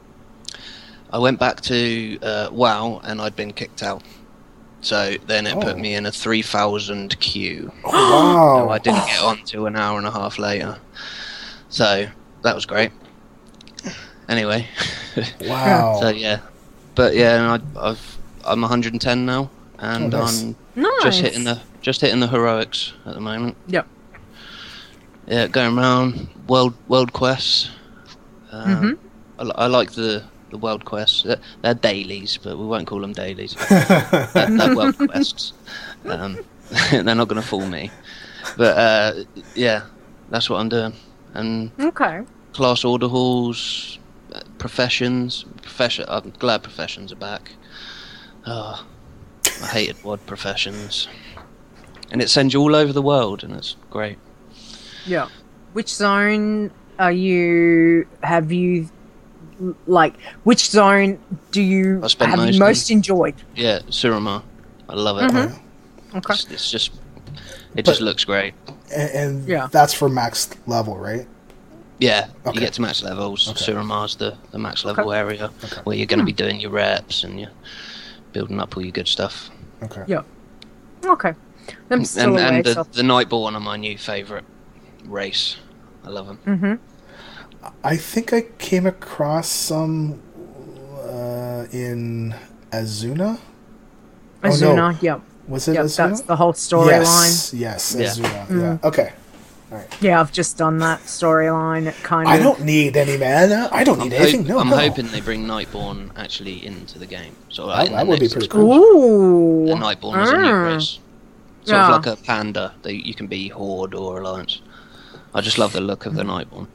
I went back to uh, WoW, and I'd been kicked out. So then it oh. put me in a three thousand queue.
Oh, wow!
So I didn't get on till an hour and a half later. So that was great. Anyway.
Wow.
So yeah, but yeah, I, I've I'm one hundred ten now, and oh, nice. I'm
nice.
just hitting the just hitting the heroics at the moment.
Yep.
Yeah, going around world world quests. Um,
mm-hmm.
I, I like the, the world quests. They're, they're dailies, but we won't call them dailies. they're, they're world quests. Um, they're not going to fool me. But uh, yeah, that's what I'm doing. And
okay.
Class order halls, professions. Profession. I'm glad professions are back. Oh, I hated W O D professions, and it sends you all over the world, and it's great.
Yeah. Which zone are you, have you, like, which zone do you have most, you most enjoyed?
Yeah, Suramar. I love it.
Mm-hmm. Okay.
It's, it's just, it
but,
just looks great.
And, and yeah. that's for max level, right?
Yeah,
okay.
You get to max levels. Okay. Suramar's the, the max level
okay.
area
okay.
where you're going to be doing your reps and you're building up all your good stuff.
Okay.
Yeah. Okay. I'm still
and
away,
and the,
so.
the Nightborn are my new favourite race. I love them.
Mm-hmm.
I think I came across some uh, in Azuna.
Azuna,
oh, no.
yep.
Was it
yep,
Azuna?
That's the whole storyline.
Yes, yes,
yeah.
Azuna.
Mm-hmm.
Yeah. Okay. All right.
Yeah, I've just done that storyline. It kind of.
I don't need any mana. I don't need
I'm
anything.
Hope,
no,
I'm
no.
hoping they bring Nightborn actually into the game. So
that,
like,
that would be pretty cool.
Ooh.
The Nightborn is a new race. Sort
yeah.
of like a panda that you can be Horde or Alliance. I just love the look of the Nightborn.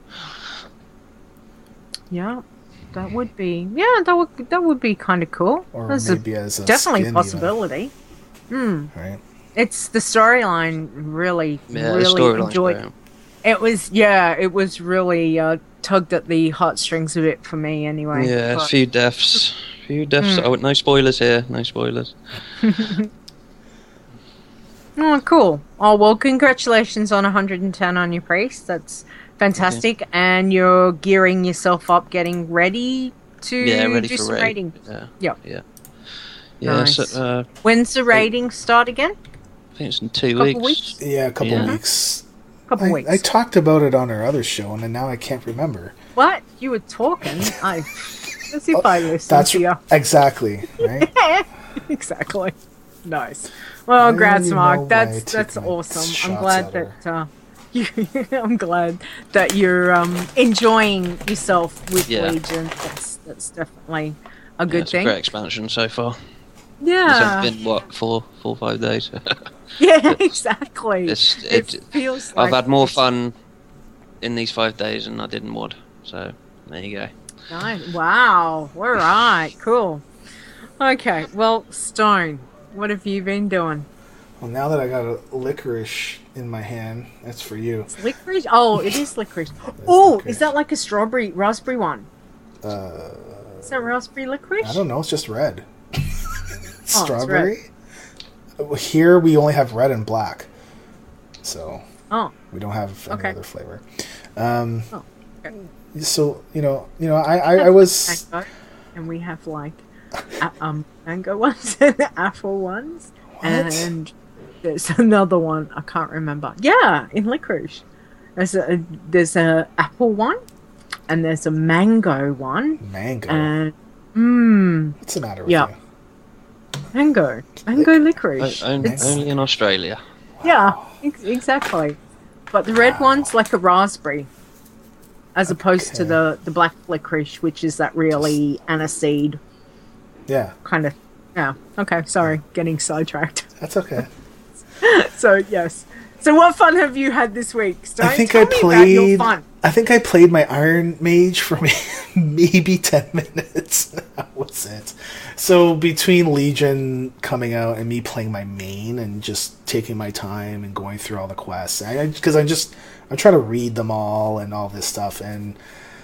Yeah, that would be. Yeah, that would that would be kind of cool.
Or
That's
maybe
a,
as a
definitely
skin
a possibility. Hmm.
Right.
It's the storyline really,
Yeah,
really enjoyed. It was, yeah, it was really uh, tugged at the heartstrings a bit for me, anyway.
Yeah,
but...
a few deaths, few deaths. Mm. Oh, no spoilers here. No spoilers.
Oh, cool. Oh, well, congratulations on one hundred ten on your priest. That's fantastic. Okay. And you're gearing yourself up, getting ready to
yeah, ready
do
for
some
raid.
raiding.
Yeah.
Yeah.
Yeah. Yeah.
Nice.
So, uh,
when's the raiding start again?
I think it's in two
couple
weeks.
weeks.
Yeah, a couple
yeah.
weeks.
Couple
I,
weeks.
I talked about it on our other show, and now I can't remember.
What? You were talking? I... Let's see if I listen
That's
to you.
Exactly, right?
Exactly. Nice. Well, congrats, Mark. That's that's awesome. I'm glad that uh, you, I'm glad that you're um, enjoying yourself with
yeah.
Legion. That's that's definitely a good
yeah, it's
thing.
A great expansion so far.
Yeah.
It's been what four, four, five days.
Yeah, exactly.
It's, it,
it feels.
I've
like
had more fun in these five days than I did in M O D. So there you go.
Nice. Wow. All right. Cool. Okay. Well, Stone, what have you been doing?
Well, now that I got a licorice in my hand, that's for you.
It's licorice? Oh, it is licorice. Oh, is that like a strawberry, raspberry one?
Uh,
is that raspberry licorice?
I don't know. It's just red.
Oh,
strawberry? Red. Here we only have red and black. So
oh.
we don't have any
okay.
other flavor. Um,
oh, okay.
So, you know, you know, I, I, I was...
And we have like a, um, mango ones and apple ones.
What?
And there's another one I can't remember. Yeah, in licorice. There's a there's a apple one, and there's a mango one.
Mango.
And mmm.
What's the matter with
yeah.
you?
Mango, mango licorice.
O- only, only in Australia.
Yeah, ex- exactly. But the red wow. one's like a raspberry, as okay. opposed to the the black licorice, which is that really aniseed.
Yeah.
Kind of. Yeah. Okay. Sorry, getting sidetracked.
That's okay.
So yes. So what fun have you had this week? Stone?
I think
Tell
I
me
played.
About your fun.
I think I played my Iron Mage for maybe ten minutes. That was it. So between Legion coming out and me playing my main and just taking my time and going through all the quests, because I'm just I'm trying to read them all and all this stuff, and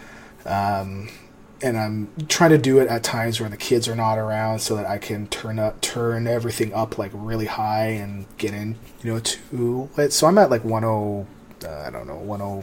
um. And I'm trying to do it at times where the kids are not around, so that I can turn up, turn everything up like really high and get in, you know, to it. So I'm at like one oh, uh, I don't know, one oh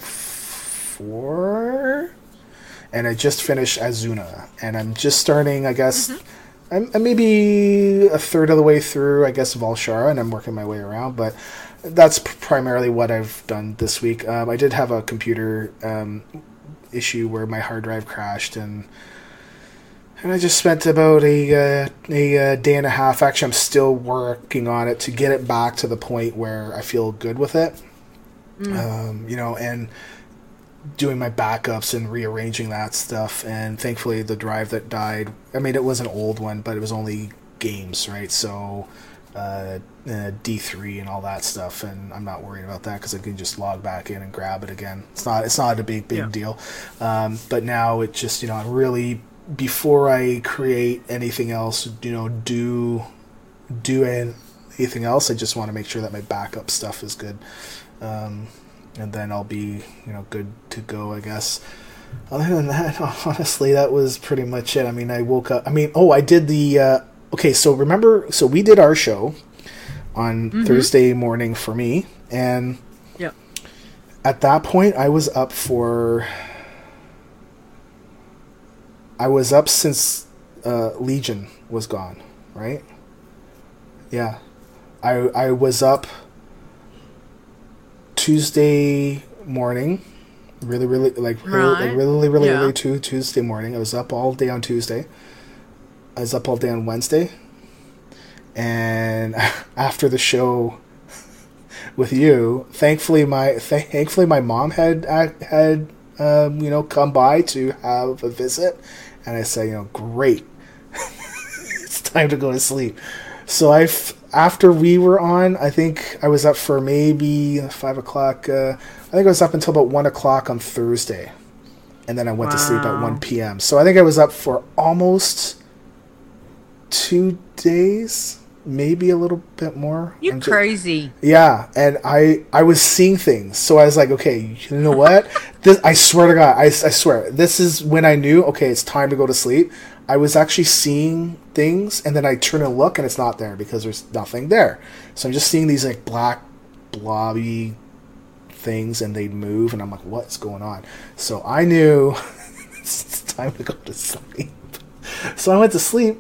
four, and I just finished Azuna, and I'm just starting, I guess, mm-hmm. I'm, I'm maybe a third of the way through, I guess, Valshara, and I'm working my way around, but that's primarily what I've done this week. Um, I did have a computer um, issue where my hard drive crashed, and and I just spent about a uh, a uh, day and a half. Actually, I'm still working on it to get it back to the point where I feel good with it. Mm. Um, you know, and doing my backups and rearranging that stuff. And thankfully, the drive that died, I mean, it was an old one, but it was only games, right? So uh, uh, D three and all that stuff, and I'm not worried about that because I can just log back in and grab it again. It's not it's not a big big yeah. deal. Um, but now it just, you know, I'm really, before I create anything else, you know, do do anything else, I just want to make sure that my backup stuff is good, um, and then I'll be, you know, good to go, I guess. Other than that, honestly, that was pretty much it. I mean, I woke up. I mean, oh, I did the. Uh, okay, so remember, so we did our show on mm-hmm. Thursday morning for me, and
yeah.
at that point, I was up for. I was up since uh, Legion was gone, right? Yeah, I I was up Tuesday morning, really really like
right.
really like really really
yeah.
really to Tuesday morning. I was up all day on Tuesday. I was up all day on Wednesday, and after the show with you, thankfully my th- thankfully my mom had had um, you know come by to have a visit, and I said, you know, great, it's time to go to sleep. So I, f- after we were on, I think I was up for maybe five o'clock. Uh, I think I was up until about one o'clock on Thursday, and then I went wow. to sleep at one p.m. So I think I was up for almost two days, maybe a little bit more.
You're just, crazy.
Yeah, and I I was seeing things, so I was like, okay, you know what? This I swear to God, I, I swear, this is when I knew, okay, it's time to go to sleep. I was actually seeing things, and then I turn and look, and it's not there because there's nothing there. So I'm just seeing these like black, blobby things, and they move, and I'm like, what's going on? So I knew it's time to go to sleep. So I went to sleep.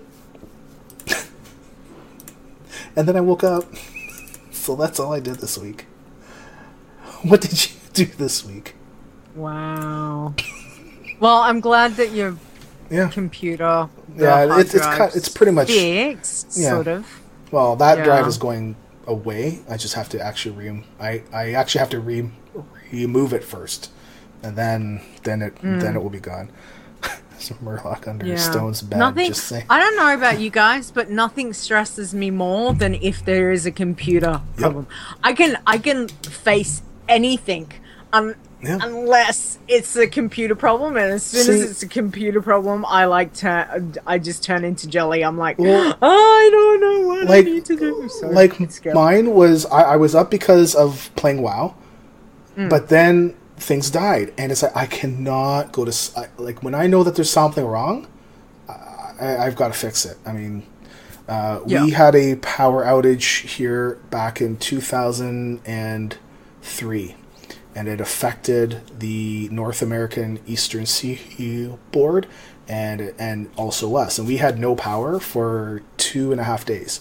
And then I woke up. So that's all I did this week. What did you do this week?
Wow. Well, I'm glad that your
yeah.
computer,
yeah, it's it's cut, it's pretty much
fixed, yeah. sort of.
Well, that yeah. drive is going away. I just have to actually re I, I actually have to re remove it first, and then then it mm. then it will be gone. Some Murloc under yeah. Stone's bed.
Nothing,
just saying.
I don't know about you guys, but nothing stresses me more than if there is a computer problem. Yep. I can I can face anything um, yeah. unless it's a computer problem, and as soon See, as it's a computer problem, I like to I just turn into jelly. I'm like, well, I don't know what like, I need to do. So
like mine was I, I was up because of playing WoW, mm. but then things died, and it's like I cannot go to I, like when I know that there's something wrong, I, I've got to fix it. I mean, uh, yeah. we had a power outage here back in two thousand three, and it affected the North American Eastern Seaboard and and also us, and we had no power for two and a half days.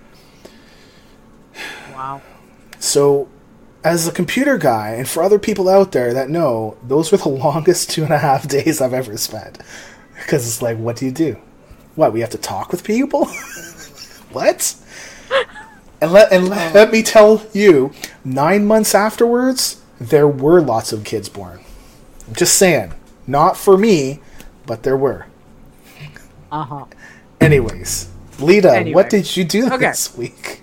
Wow.
So, as a computer guy, and for other people out there that know, those were the longest two and a half days I've ever spent. Because it's like, what do you do? What, we have to talk with people? What? And let and let, let me tell you, nine months afterwards, there were lots of kids born. I'm just saying. Not for me, but there were.
Uh-huh.
Anyways, Lita, anyway. What did you do
okay.
this week?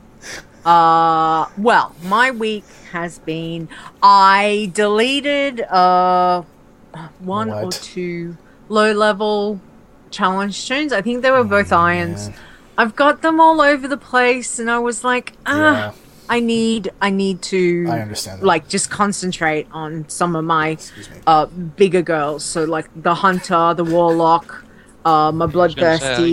Uh, well, my week has been, I deleted, uh, one what? or two low-level challenge tunes. I think they were both oh, irons. Man. I've got them all over the place, and I was like, ah, yeah. I need, I need to,
I understand that.
like, just concentrate on some of my, uh, bigger girls. So, like, the Hunter, the Warlock, uh, my Bloodthirsty.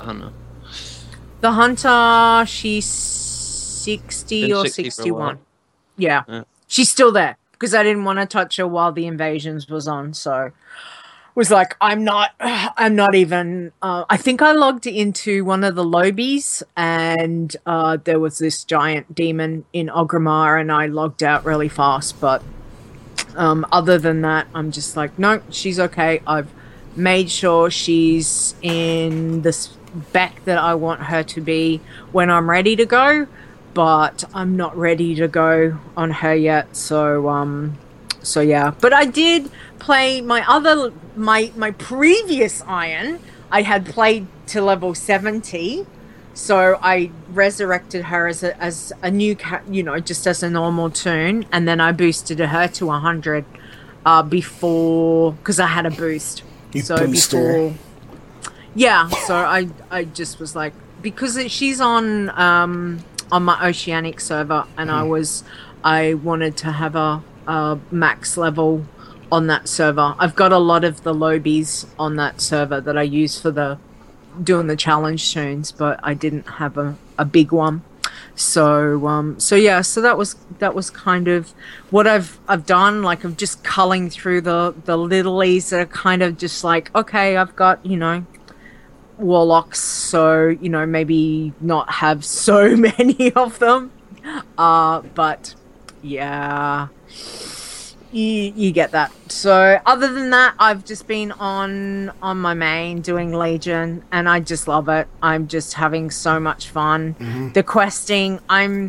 The Hunter, she's sixty or sixty-one. Yeah. yeah. She's still there because I didn't want to touch her while the Invasions was on. So was like, I'm not, I'm not even, uh, I think I logged into one of the lobbies and uh, there was this giant demon in Orgrimmar and I logged out really fast. But um, other than that, I'm just like, no, she's okay. I've made sure she's in the spec that I want her to be when I'm ready to go. But I'm not ready to go on her yet, so um, so yeah. But I did play my other, my my previous Iron. I had played to level seventy, so I resurrected her as a as a new cat, you know, just as a normal toon, and then I boosted her to one hundred uh, before because I had a boost.
You
so
booster.
before, yeah. So I I just was like because it, she's on um. on my Oceanic server, and mm. I was, I wanted to have a, a max level on that server. I've got a lot of the lobies on that server that I use for the doing the challenge tunes, but I didn't have a, a big one. So um, so yeah, so that was that was kind of what I've I've done. Like I'm just culling through the the littlies that are kind of just like, okay, I've got, you know, Warlocks, so you know, maybe not have so many of them, uh but yeah, you you get that. So other than that, I've just been on on my main doing Legion, and I just love it. I'm just having so much fun. Mm-hmm. The questing, I'm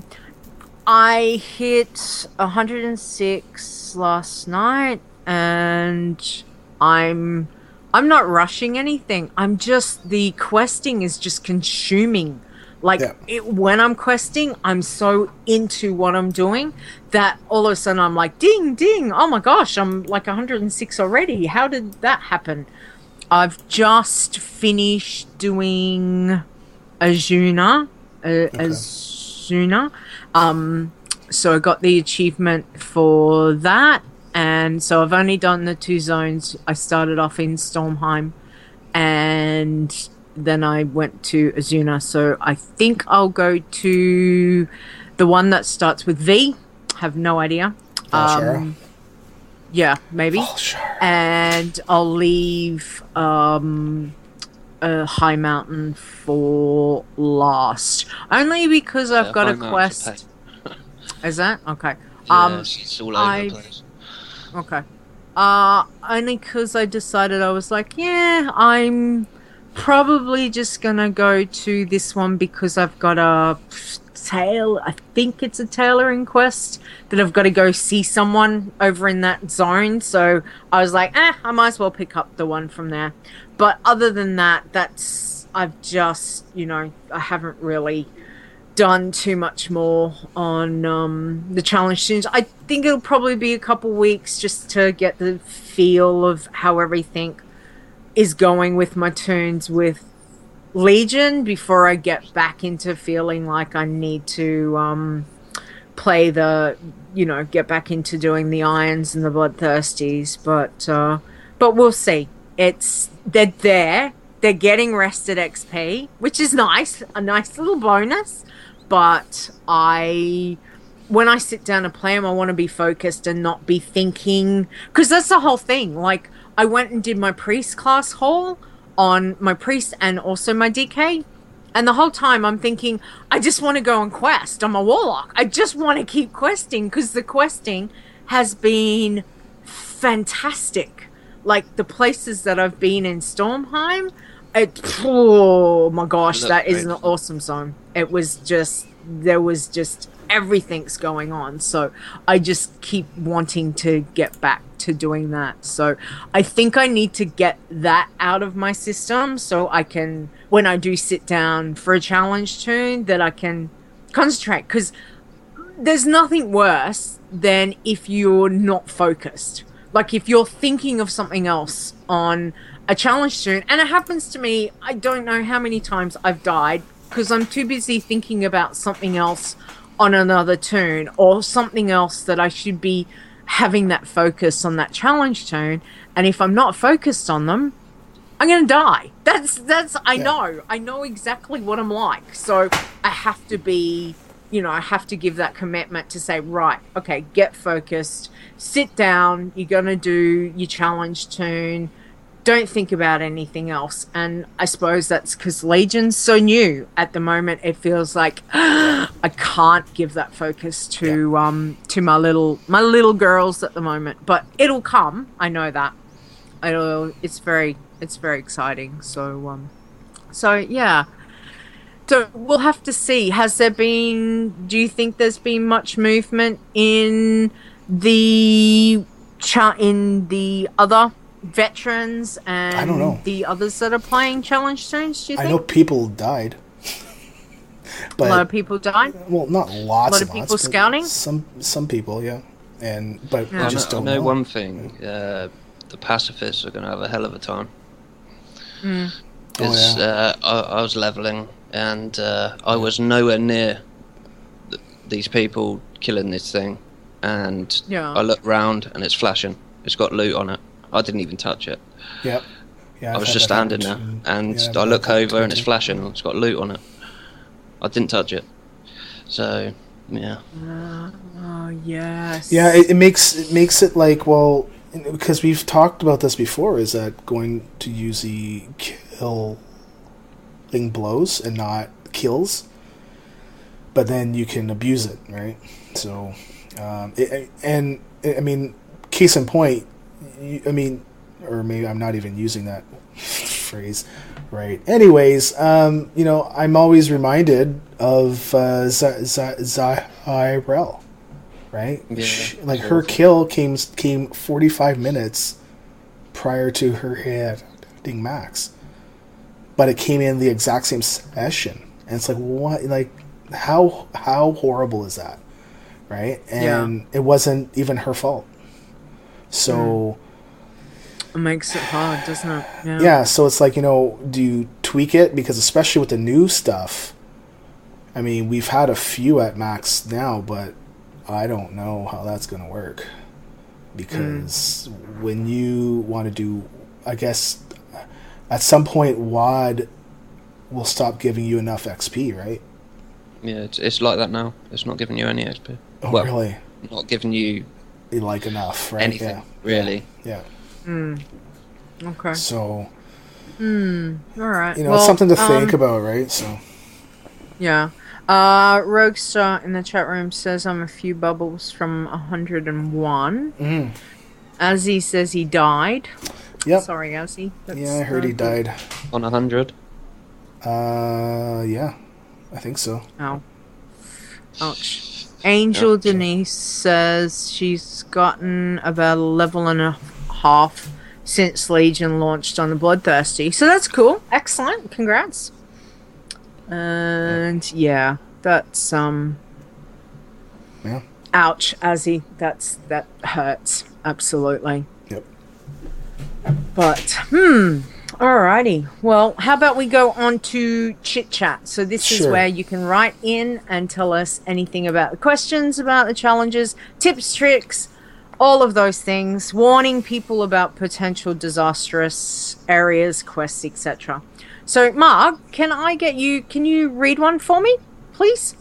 I hit one hundred six last night, and I'm I'm not rushing anything. I'm just, the questing is just consuming. Like, yeah. it, when I'm questing, I'm so into what I'm doing that all of a sudden I'm like, ding, ding. Oh my gosh, I'm like one hundred six already. How did that happen? I've just finished doing Azuna, uh, okay. Azsuna. Um, so I got the achievement for that. And so I've only done the two zones. I started off in Stormheim and then I went to Azsuna. So I think I'll go to the one that starts with V. Have no idea. Um, yeah, maybe.
Val'shara.
And I'll leave um, a High Mountain for last. Only because I've yeah, got a quest. Is that? Okay.
Yeah,
um,
it's all over the place.
Okay. Uh, only because I decided I was like, yeah, I'm probably just going to go to this one because I've got a tail. I think it's a tailoring quest that I've got to go see someone over in that zone. So I was like, eh, I might as well pick up the one from there. But other than that, that's, I've just, you know, I haven't really done too much more on um, the challenge tunes. I think it'll probably be a couple weeks just to get the feel of how everything is going with my tunes with Legion before I get back into feeling like I need to um, play the, you know, get back into doing the Irons and the Bloodthirsties. But uh, but we'll see. It's they're there. They're getting rested X P, which is nice, a nice little bonus. But I, when I sit down and play them, I want to be focused and not be thinking, because that's the whole thing. Like, I went and did my priest class haul on my priest and also my D K. And the whole time I'm thinking, I just want to go on quest. I'm a warlock. I just want to keep questing because the questing has been fantastic. Like, the places that I've been in Stormheim, it, oh my gosh, that is an awesome zone. It was just, there was just, everything's going on. So I just keep wanting to get back to doing that. So I think I need to get that out of my system so I can, when I do sit down for a challenge tune, that I can concentrate. Because there's nothing worse than if you're not focused. Like if you're thinking of something else on a challenge tune, and it happens to me, I don't know how many times I've died because I'm too busy thinking about something else on another tune or something else that I should be having that focus on that challenge tune. And if I'm not focused on them, I'm going to die. That's, that's, I yeah. know, I know exactly what I'm like. So I have to be, you know, I have to give that commitment to say, right, okay, get focused, sit down, you're going to do your challenge tune, don't think about anything else. And I suppose that's because Legion's so new at the moment. It feels like I can't give that focus to yeah. um to my little my little girls at the moment. But it'll come. I know that. It'll. It's very it's very exciting. So um, so yeah. So we'll have to see. Has there been? Do you think there's been much movement in the cha- in the other veterans and
I don't know.
the others that are playing challenge tunes? Do you think?
I know people died. But,
a lot of people died.
Well, not lots.
A lot of
lots,
people scouting.
Some some people, yeah, and but
yeah.
I just
I know,
don't
I know
know.
one thing: uh, the pacifists are going to have a hell of a time.
Mm.
Because
oh, yeah.
uh, I, I was leveling, and uh, I was nowhere near th- these people killing this thing, and
yeah.
I looked round, and it's flashing. It's got loot on it. I didn't even touch it.
Yep. Yeah,
I was just standing there, and yeah, I look over, and it's flashing, and it's got loot on it. I didn't touch it. So, yeah.
Uh, oh, yes.
Yeah, it, it makes it makes it like, well, because we've talked about this before, is that going to use the killing blows and not kills, but then you can abuse it, right? So, um, it, and I mean, case in point, I mean, or maybe I'm not even using that phrase, right? Anyways, um, you know, I'm always reminded of uh, Z- Z- Zyrel, right?
Yeah,
she, like her kill came came forty-five minutes prior to her hitting max, but it came in the exact same session, and it's like, what? Like, how how horrible is that, right? And yeah. it wasn't even her fault. So. Mm.
It makes it hard, doesn't it? Yeah.
yeah, so it's like, you know, do you tweak it? Because especially with the new stuff, I mean, we've had a few at max now, but I don't know how that's going to work. Because mm. when you want to do, I guess, at some point, W O D will stop giving you enough X P, right?
Yeah, it's, it's like that now. It's not giving you any X P.
Oh,
well,
really?
Not giving you...
Like enough, right?
Anything,
yeah.
really.
Yeah.
Mm. Okay.
So...
Hmm. All right.
You know,
well,
it's something to
um,
think about, right? So...
Yeah. Uh, Roguestar in the chat room says I'm a few bubbles from one hundred and one.
Mm.
Azzy says he died.
Yep.
Sorry, Azzy. That's
yeah, I heard he
good.
died.
On one hundred?
Uh, yeah. I think so.
Oh. Ouch. Angel
Ouch.
Denise says she's gotten about a level and a half since Legion launched on the Bloodthirsty. So that's cool. Excellent. Congrats. And yeah, that's um
yeah.
Ouch, Azzy. That's that hurts. Absolutely.
Yep.
But hmm. Alrighty. Well, how about we go on to chit chat? So this
Sure.
is where you can write in and tell us anything about the questions, about the challenges, tips, tricks, all of those things, warning people about potential disastrous areas, quests, et cetera. So, Mark, can I get you? Can you read one for me, please?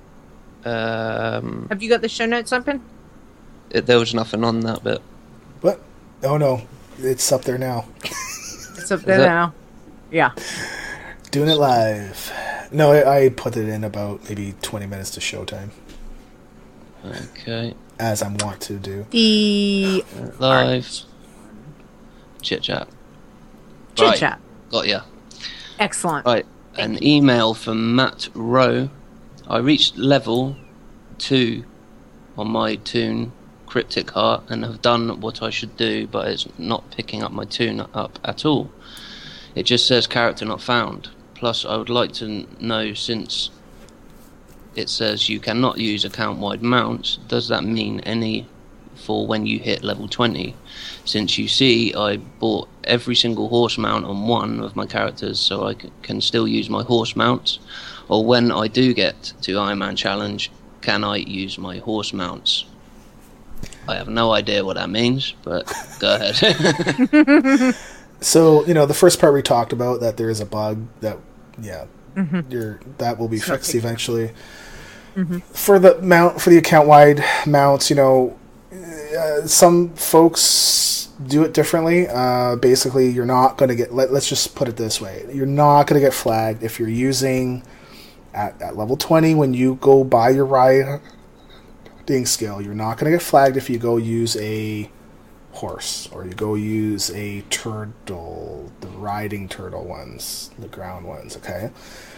Um,
Have you got the show notes open?
it, there was nothing on that bit.
What? Oh no, it's up there now.
It's up there
Is it?
now. Yeah.
Doing it live. No, I, I put it in about maybe twenty minutes to showtime,
Okay.
as I want to do.
The
Live. Chit chat.
chit
Right.
chat.
Got ya.
Excellent.
Right. An email from Matt Rowe. I reached level two on my toon Cryptic Heart and have done what I should do, but it's not picking up my toon up at all. It just says character not found. Plus, I would like to know, since it says you cannot use account-wide mounts, does that mean any for when you hit level twenty? Since you see, I bought every single horse mount on one of my characters, so I c- can still use my horse mounts. Or when I do get to Iron Man Challenge, can I use my horse mounts? I have no idea what that means, but go ahead.
So, you know, the first part we talked about, that there is a bug that, yeah,
Mm-hmm.
you're, that will be
It's
fixed
not
eventually.
Mm-hmm.
For the mount, for the account-wide mounts, you know, uh, some folks do it differently. Uh, basically, you're not going to get, let, let's just put it this way. You're not going to get flagged if you're using, at, at level twenty, when you go buy your riding skill, you're not going to get flagged if you go use a horse, or you go use a turtle, the riding turtle ones, the ground ones, okay?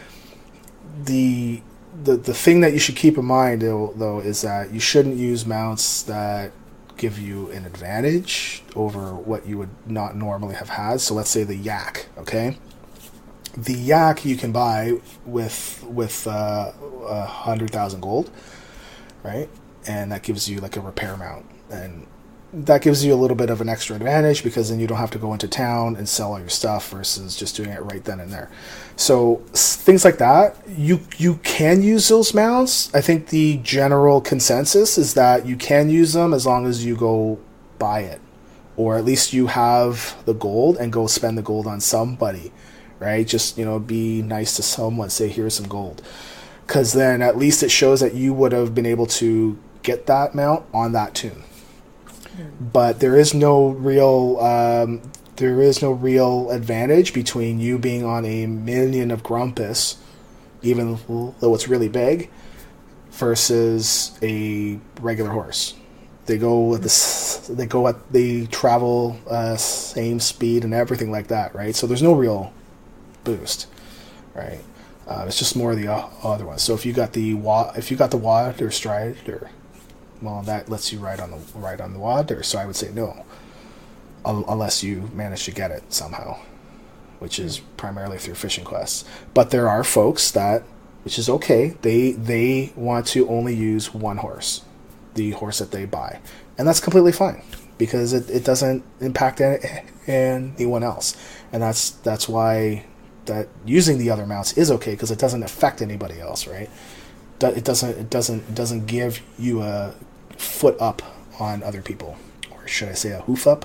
The the the thing that you should keep in mind, though, though, is that you shouldn't use mounts that give you an advantage over what you would not normally have had. So let's say the yak, okay? The yak you can buy with with uh, a hundred thousand gold, right? And that gives you like a repair mount, and that gives you a little bit of an extra advantage, because then you don't have to go into town and sell all your stuff versus just doing it right then and there. So s- things like that, you you can use those mounts. I think the general consensus is that you can use them as long as you go buy it, or at least you have the gold and go spend the gold on somebody, right? Just, you know, be nice to someone, say here's some gold, because then at least it shows that you would have been able to get that mount on that toon. But there is no real um, there is no real advantage between you being on a minion of Grumpus, even though it's really big, versus a regular horse. They go at this. They go at they travel uh, same speed and everything like that, right? So there's no real boost, right? Uh, it's just more of the uh, other ones. So if you got the wa- if you got the Wad or Stride, or well, that lets you ride on the ride on the Wad, or so I would say no, Un- unless you manage to get it somehow, which is primarily through fishing quests. But there are folks that, which is okay, they they want to only use one horse, the horse that they buy, and that's completely fine, because it, it doesn't impact any, anyone else, and that's that's why that using the other mounts is okay because it doesn't affect anybody else, right? It doesn't it doesn't it doesn't give you a foot up on other people, or should I say a hoof up?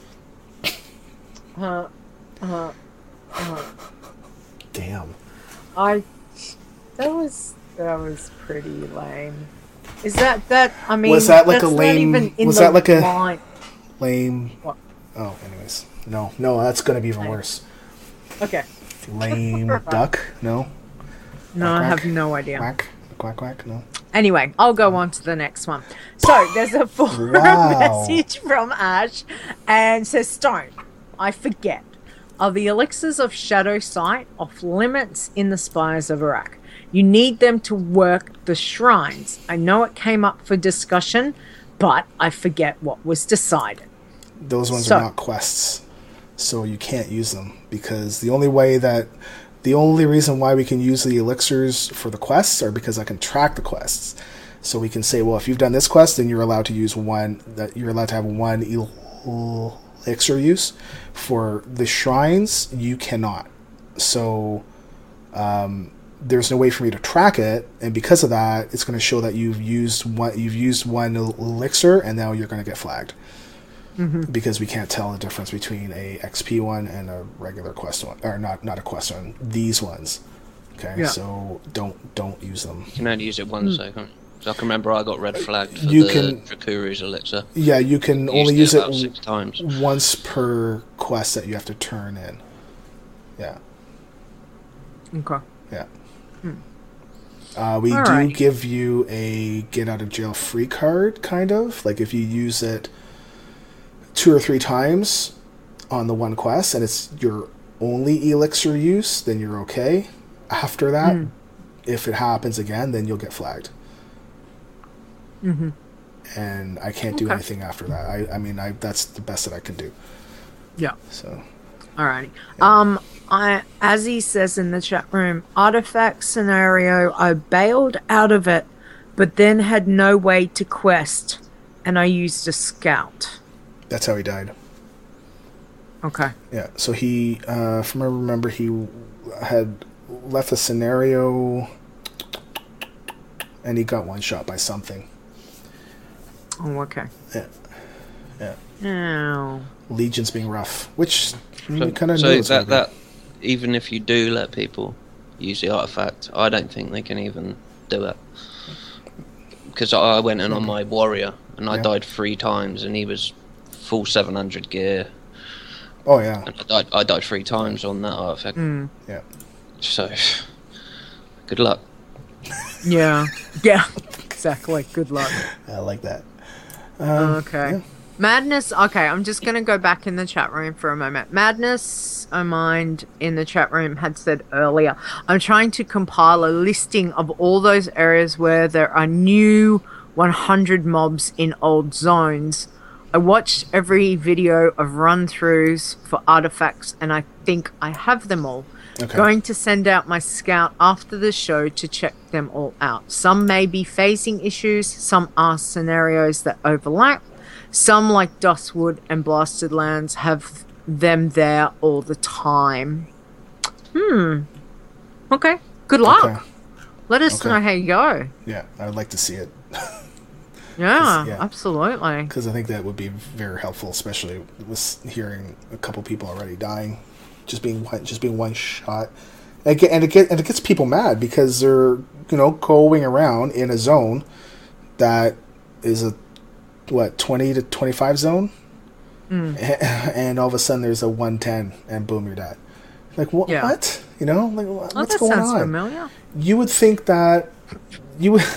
Uh, uh, uh.
Damn.
I that was that was pretty lame. Is that that? I mean,
was that like a lame? Was that like
line.
a lame?
What?
Oh, anyways, no, no, that's gonna be even worse.
Okay.
Lame duck? No.
No, quack, I have no idea.
Quack, quack, quack. No.
Anyway, I'll go on to the next one. So there's a forum wow. message from Ash, and says, "Stone, I forget. Are the elixirs of Shadow Sight off limits in the Spires of Arak? You need them to work the shrines. I know it came up for discussion, but I forget what was decided."
Those ones so, are not quests, so you can't use them, because the only way that the only reason why we can use the elixirs for the quests are because I can track the quests. So we can say, well, if you've done this quest, then you're allowed to use one, that you're allowed to have one elixir use. For the shrines, you cannot. So um, there's no way for me to track it, and because of that, it's going to show that you've used one you've used one elixir, and now you're going to get flagged. Mm-hmm. Because we can't tell the difference between a X P one and a regular quest one, or not not a quest one. These ones, okay. Yeah. So don't don't use them.
You can only use it once, mm. so I can remember I got red flagged for
you
the
can,
Drakuru's elixir.
Yeah, you can I only use it, it
six times.
once per quest that you have to turn in. Yeah.
Okay.
Yeah. Hmm. Uh, we All do right. give you a get out of jail free card, kind of like if you use it two or three times on the one quest, and it's your only elixir use, then you're okay. After that, mm. if it happens again, then you'll get flagged.
Mm-hmm.
And I can't do okay. anything after that. I, I mean, I that's the best that I can do.
Yeah.
So.
Alrighty. Yeah. Um, I as he says in the chat room, artifact scenario. I bailed out of it, but then had no way to quest, and I used a scout.
That's how he died.
Okay.
Yeah. So he, uh, from what I remember, he had left a scenario, and he got one shot by something.
Oh, okay.
Yeah. Yeah.
No.
Legion's being rough, which so, kind of
so that that even if you do let people use the artifact, I don't think they can even do it, because I went in on my warrior and I yeah. died three times, and he was full seven hundred gear.
Oh yeah.
And I died. I died three times on that artifact.
Mm.
Yeah.
So, good luck.
Yeah. Yeah. Exactly. Good luck.
I like that. Um,
okay.
Yeah.
Madness. Okay, I'm just gonna go back in the chat room for a moment. Madness, I mind in the chat room had said earlier, I'm trying to compile a listing of all those areas where there are new one hundred mobs in old zones. I watched every video of run-throughs for artifacts, and I think I have them all. Okay. Going to send out my scout after the show to check them all out. Some may be phasing issues, some are scenarios that overlap. Some, like Dustwood and Blasted Lands, have them there all the time. Hmm. Okay. Good luck. Okay. Let us okay. know how you go.
Yeah, I would like to see it.
Yeah, yeah, absolutely.
Because I think that would be very helpful, especially with hearing a couple people already dying, just being one, just being one shot, and it, get, and it get and it gets people mad because they're you know going around in a zone that is a what twenty to twenty-five zone, mm. and all of a sudden there's a one ten, and boom, you're dead. Like what? Yeah. What? You know, like what's
oh, that
going
sounds
on?
Familiar.
You would think that you would.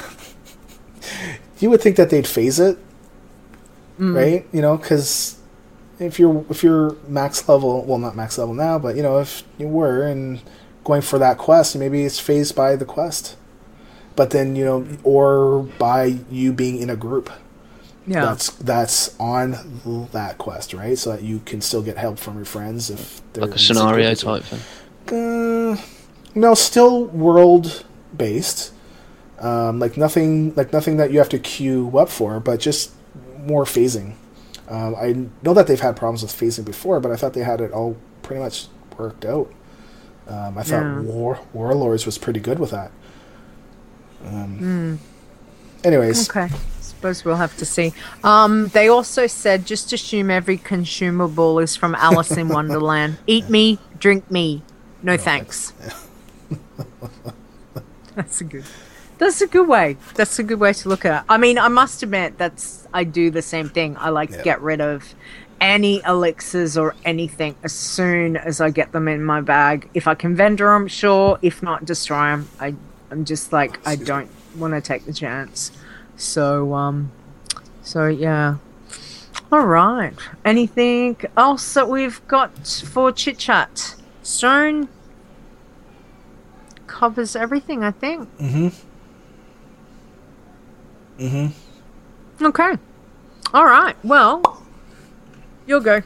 You would think that they'd phase it, mm. right? You know, because if you're if you're max level, well, not max level now, but you know, if you were and going for that quest, maybe it's phased by the quest, but then you know, or by you being in a group,
yeah,
that's that's on that quest, right? So that you can still get help from your friends if they're
like a scenario type thing.
Uh, no, still world based. Um, like nothing, like nothing that you have to queue up for, but just more phasing. Um, I know that they've had problems with phasing before, but I thought they had it all pretty much worked out. Um, I thought yeah. War Warlords was pretty good with that. Um,
mm.
Anyways.
Okay. Suppose we'll have to see. Um, they also said, just assume every consumable is from Alice in Wonderland. Eat me, drink me. No, no thanks. thanks. Yeah. That's a good... That's a good way. That's a good way to look at it. I mean, I must admit, that's I do the same thing. I like yeah. to get rid of any elixirs or anything as soon as I get them in my bag. If I can vendor them, sure. If not, destroy them. I, I'm just like, I don't want to take the chance. So, um, so yeah. All right. Anything else that we've got for chit chat? Stone covers everything, I think.
Mm-hmm. Mm-hmm.
Okay. All right. Well, you'll go.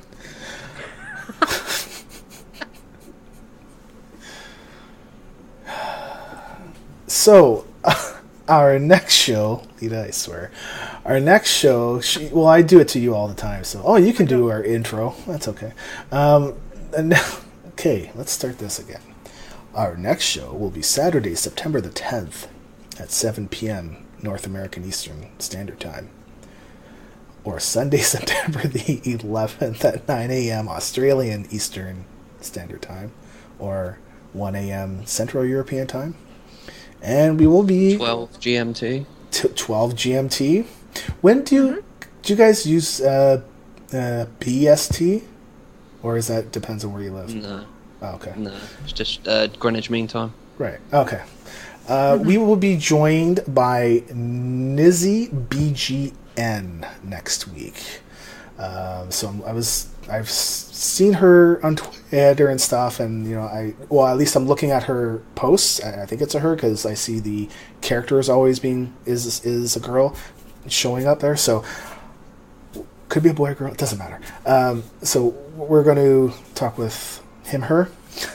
So, uh, our next show, Lita, I swear, our next show, she, well, I do it to you all the time, so, oh, you can do our intro. That's okay. Um, and now, okay, let's start this again. Our next show will be Saturday, September the tenth at seven p.m. North American Eastern Standard Time, or Sunday, September the eleventh at nine a.m. Australian Eastern Standard Time, or one a.m. Central European Time, and we will be
twelve G M T.
T- twelve G M T. When do you mm-hmm. do you guys use uh, uh, P S T, or is that depends on where you live?
No.
Oh, okay.
No, it's just uh, Greenwich Mean Time.
Right. Okay. Uh, we will be joined by Nizzy B G N next week. Um, so I was, I've seen her on Twitter and stuff, and you know, I well, at least I'm looking at her posts. I think it's a her because I see the character is always being is is a girl showing up there. So could be a boy or girl. It doesn't matter. Um, so we're going to talk with him, her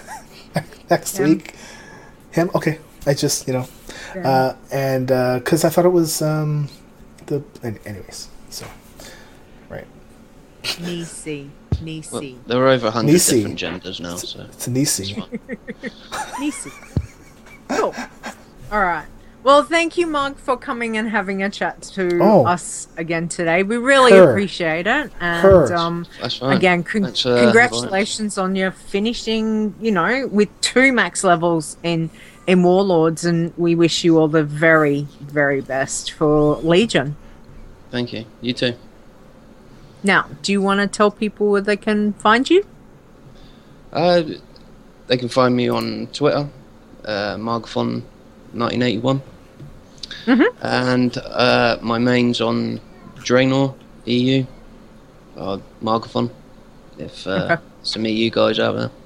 next him. week. Him. Okay. I just, you know, yeah. uh, and because uh, I thought it was um, the. Anyways, so right.
Nisi, Nisi.
Well, there are over a hundred different genders now,
it's,
so
it's a Nisi.
Nisi. Cool. All right. Well, thank you, Mark, for coming and having a chat to oh. us again today. We really Her. appreciate it. And
Her.
um,
That's right.
again, con- That's, uh, congratulations on your finishing, you know, with two max levels in, in Warlords. And we wish you all the very, very best for Legion.
Thank you. You too.
Now, do you want to tell people where they can find you?
Uh, they can find me on Twitter, uh, Margafon nineteen eighty-one.
Mm-hmm.
And uh, my main's on Draenor E U, or Margafon, if uh, okay. some of you guys out there.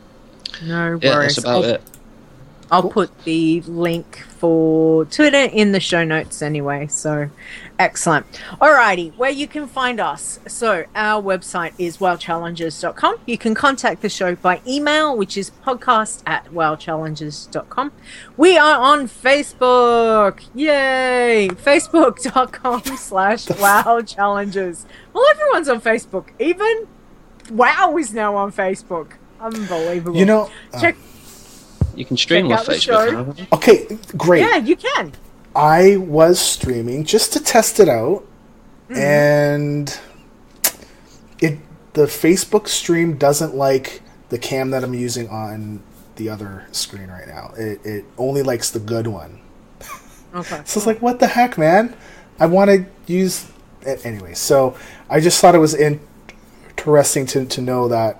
No
yeah,
worries.
That's about
I'll,
it.
I'll put the link for Twitter in the show notes anyway, so excellent. Alrighty, where you can find us. So our website is wow challenges dot com. You can contact the show by email, which is podcast at wow challenges dot com. We are on Facebook. Yay! Facebook.com slash wow challenges. Well, everyone's on Facebook. Even WoW is now on Facebook. Unbelievable.
You know,
check.
Uh, You can stream off Facebook.
Okay, great.
Yeah, you can.
I was streaming just to test it out, mm-hmm. and it the Facebook stream doesn't like the cam that I'm using on the other screen right now. It it only likes the good one.
Okay.
So it's like, what the heck, man? I want to use it anyway. So I just thought it was interesting to to know that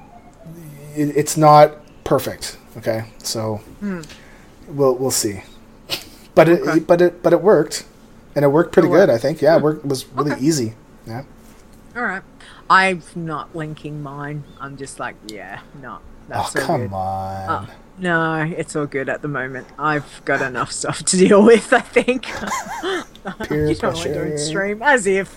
it, it's not perfect. Okay, so mm. we'll we'll see, but it, okay. it but it but it worked, and it worked pretty it worked. good. I think yeah, it worked, was really okay. easy. Yeah.
All right, I'm not linking mine. I'm just like, yeah, no, that's
oh
all
come
good.
on.
Uh, no, it's all good at the moment. I've got enough stuff to deal with. I think. You don't want to stream as if.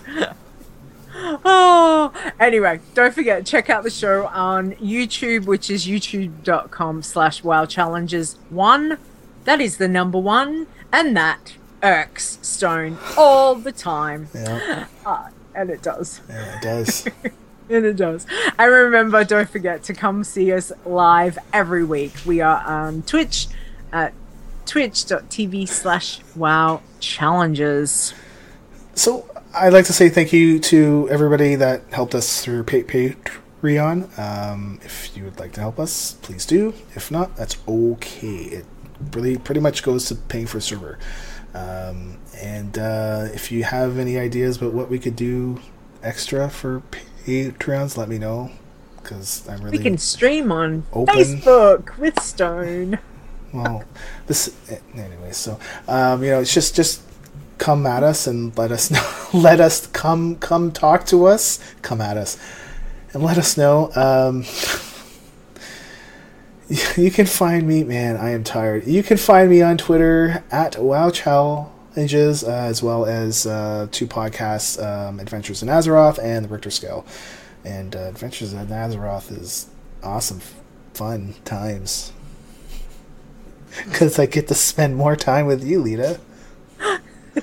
Oh, anyway, don't forget, check out the show on YouTube, which is youtube.com slash wow challenges one. That is the number one, and that irks Stone all the time.
Yeah.
Uh, and it does.
Yeah, it does.
And it does. And remember, don't forget to come see us live every week. We are on Twitch at twitch.tv slash wow challenges.
So I'd like to say thank you to everybody that helped us through Patreon. Um, if you would like to help us, please do. If not, that's okay. It really pretty much goes to paying for a server. Um, and uh, if you have any ideas about what we could do extra for Patreons, let me know, because I'm really
we can stream on
open.
Facebook with Stone.
Well, this anyway. So um, you know, it's just just come at us and let us know. let us come come talk to us. Come at us and let us know. Um, you can find me, man. I am tired. You can find me on Twitter at Wow Challenges, uh, as well as uh, two podcasts, um, Adventures in Azeroth and The Richter Scale. And uh, Adventures in Azeroth is awesome, fun times. Because I get to spend more time with you, Lita.
I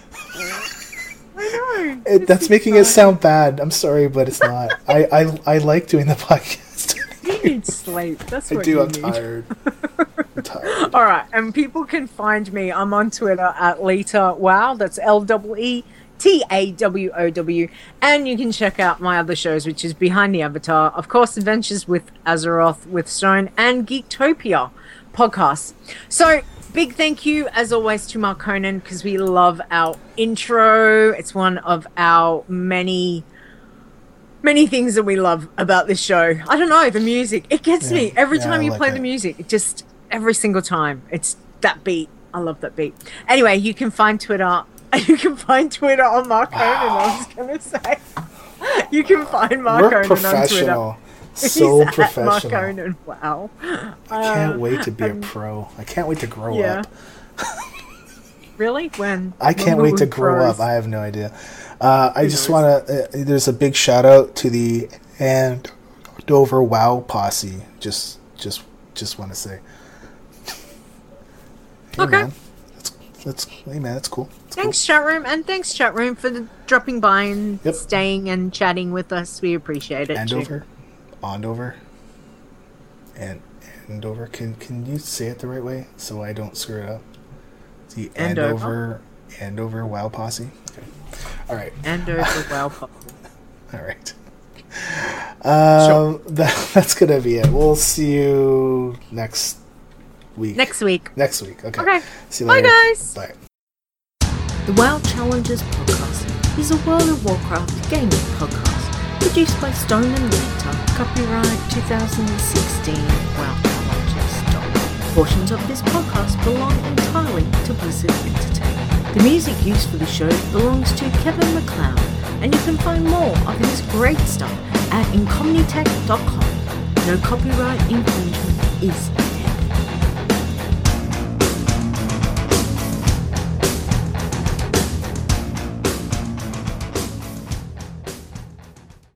know.
It, that's making fun. It sound bad. I'm sorry, but it's not. I, I, I like doing the podcast.
You need sleep. That's what
I do.
You
I'm
need.
tired. I'm tired.
All right, and people can find me. I'm on Twitter at Lita Wow. That's L E E T A W O W. And you can check out my other shows, which is Behind the Avatar, of course, Adventures with Azeroth with Stone, and Geektopia podcasts. So big thank you as always to Mark Conan, because we love our intro. It's one of our many many things that we love about this show. I don't know, the music, it gets yeah, me every yeah, time you like play it. The music. It just every single time it's that beat. I love that beat. Anyway, you can find Twitter you can find Twitter on Mark Conan. I was gonna say you can find Mark
We're
Conan
professional.
on Twitter.
So
He's
professional.
Mark Conan. Wow.
I can't
uh,
wait to be
um,
a pro. I can't wait to grow
yeah.
up.
Really? When?
I can't
when
wait to grow
pros?
up. I have no idea. Uh, I just want to. Uh, there's a big shout out to the Andover WoW posse. Just, just, just want to say. Hey,
okay.
Man. That's, that's. Hey man, that's cool. That's
thanks,
cool.
chat room, and thanks, chat room, for the dropping by and
yep.
staying and chatting with us. We appreciate it.
Andover,
too.
Andover, and Andover. Can can you say it the right way so I don't screw it up? The Andover, Andover WoW posse. Okay. All right.
Andover WoW posse.
All right. Um,
sure.
that, that's gonna be it. We'll see you next week.
Next week.
Next week. Okay.
Okay.
See you later.
Bye, guys.
Bye.
The WoW Challenges podcast is a World of Warcraft gaming podcast produced by Stone and Lita. Copyright twenty sixteen WoW Challenges. Portions of this podcast belong entirely to Blizzard Entertainment. The music used for the show belongs to Kevin MacLeod, and you can find more of his great stuff at incomnitech dot com. No copyright infringement is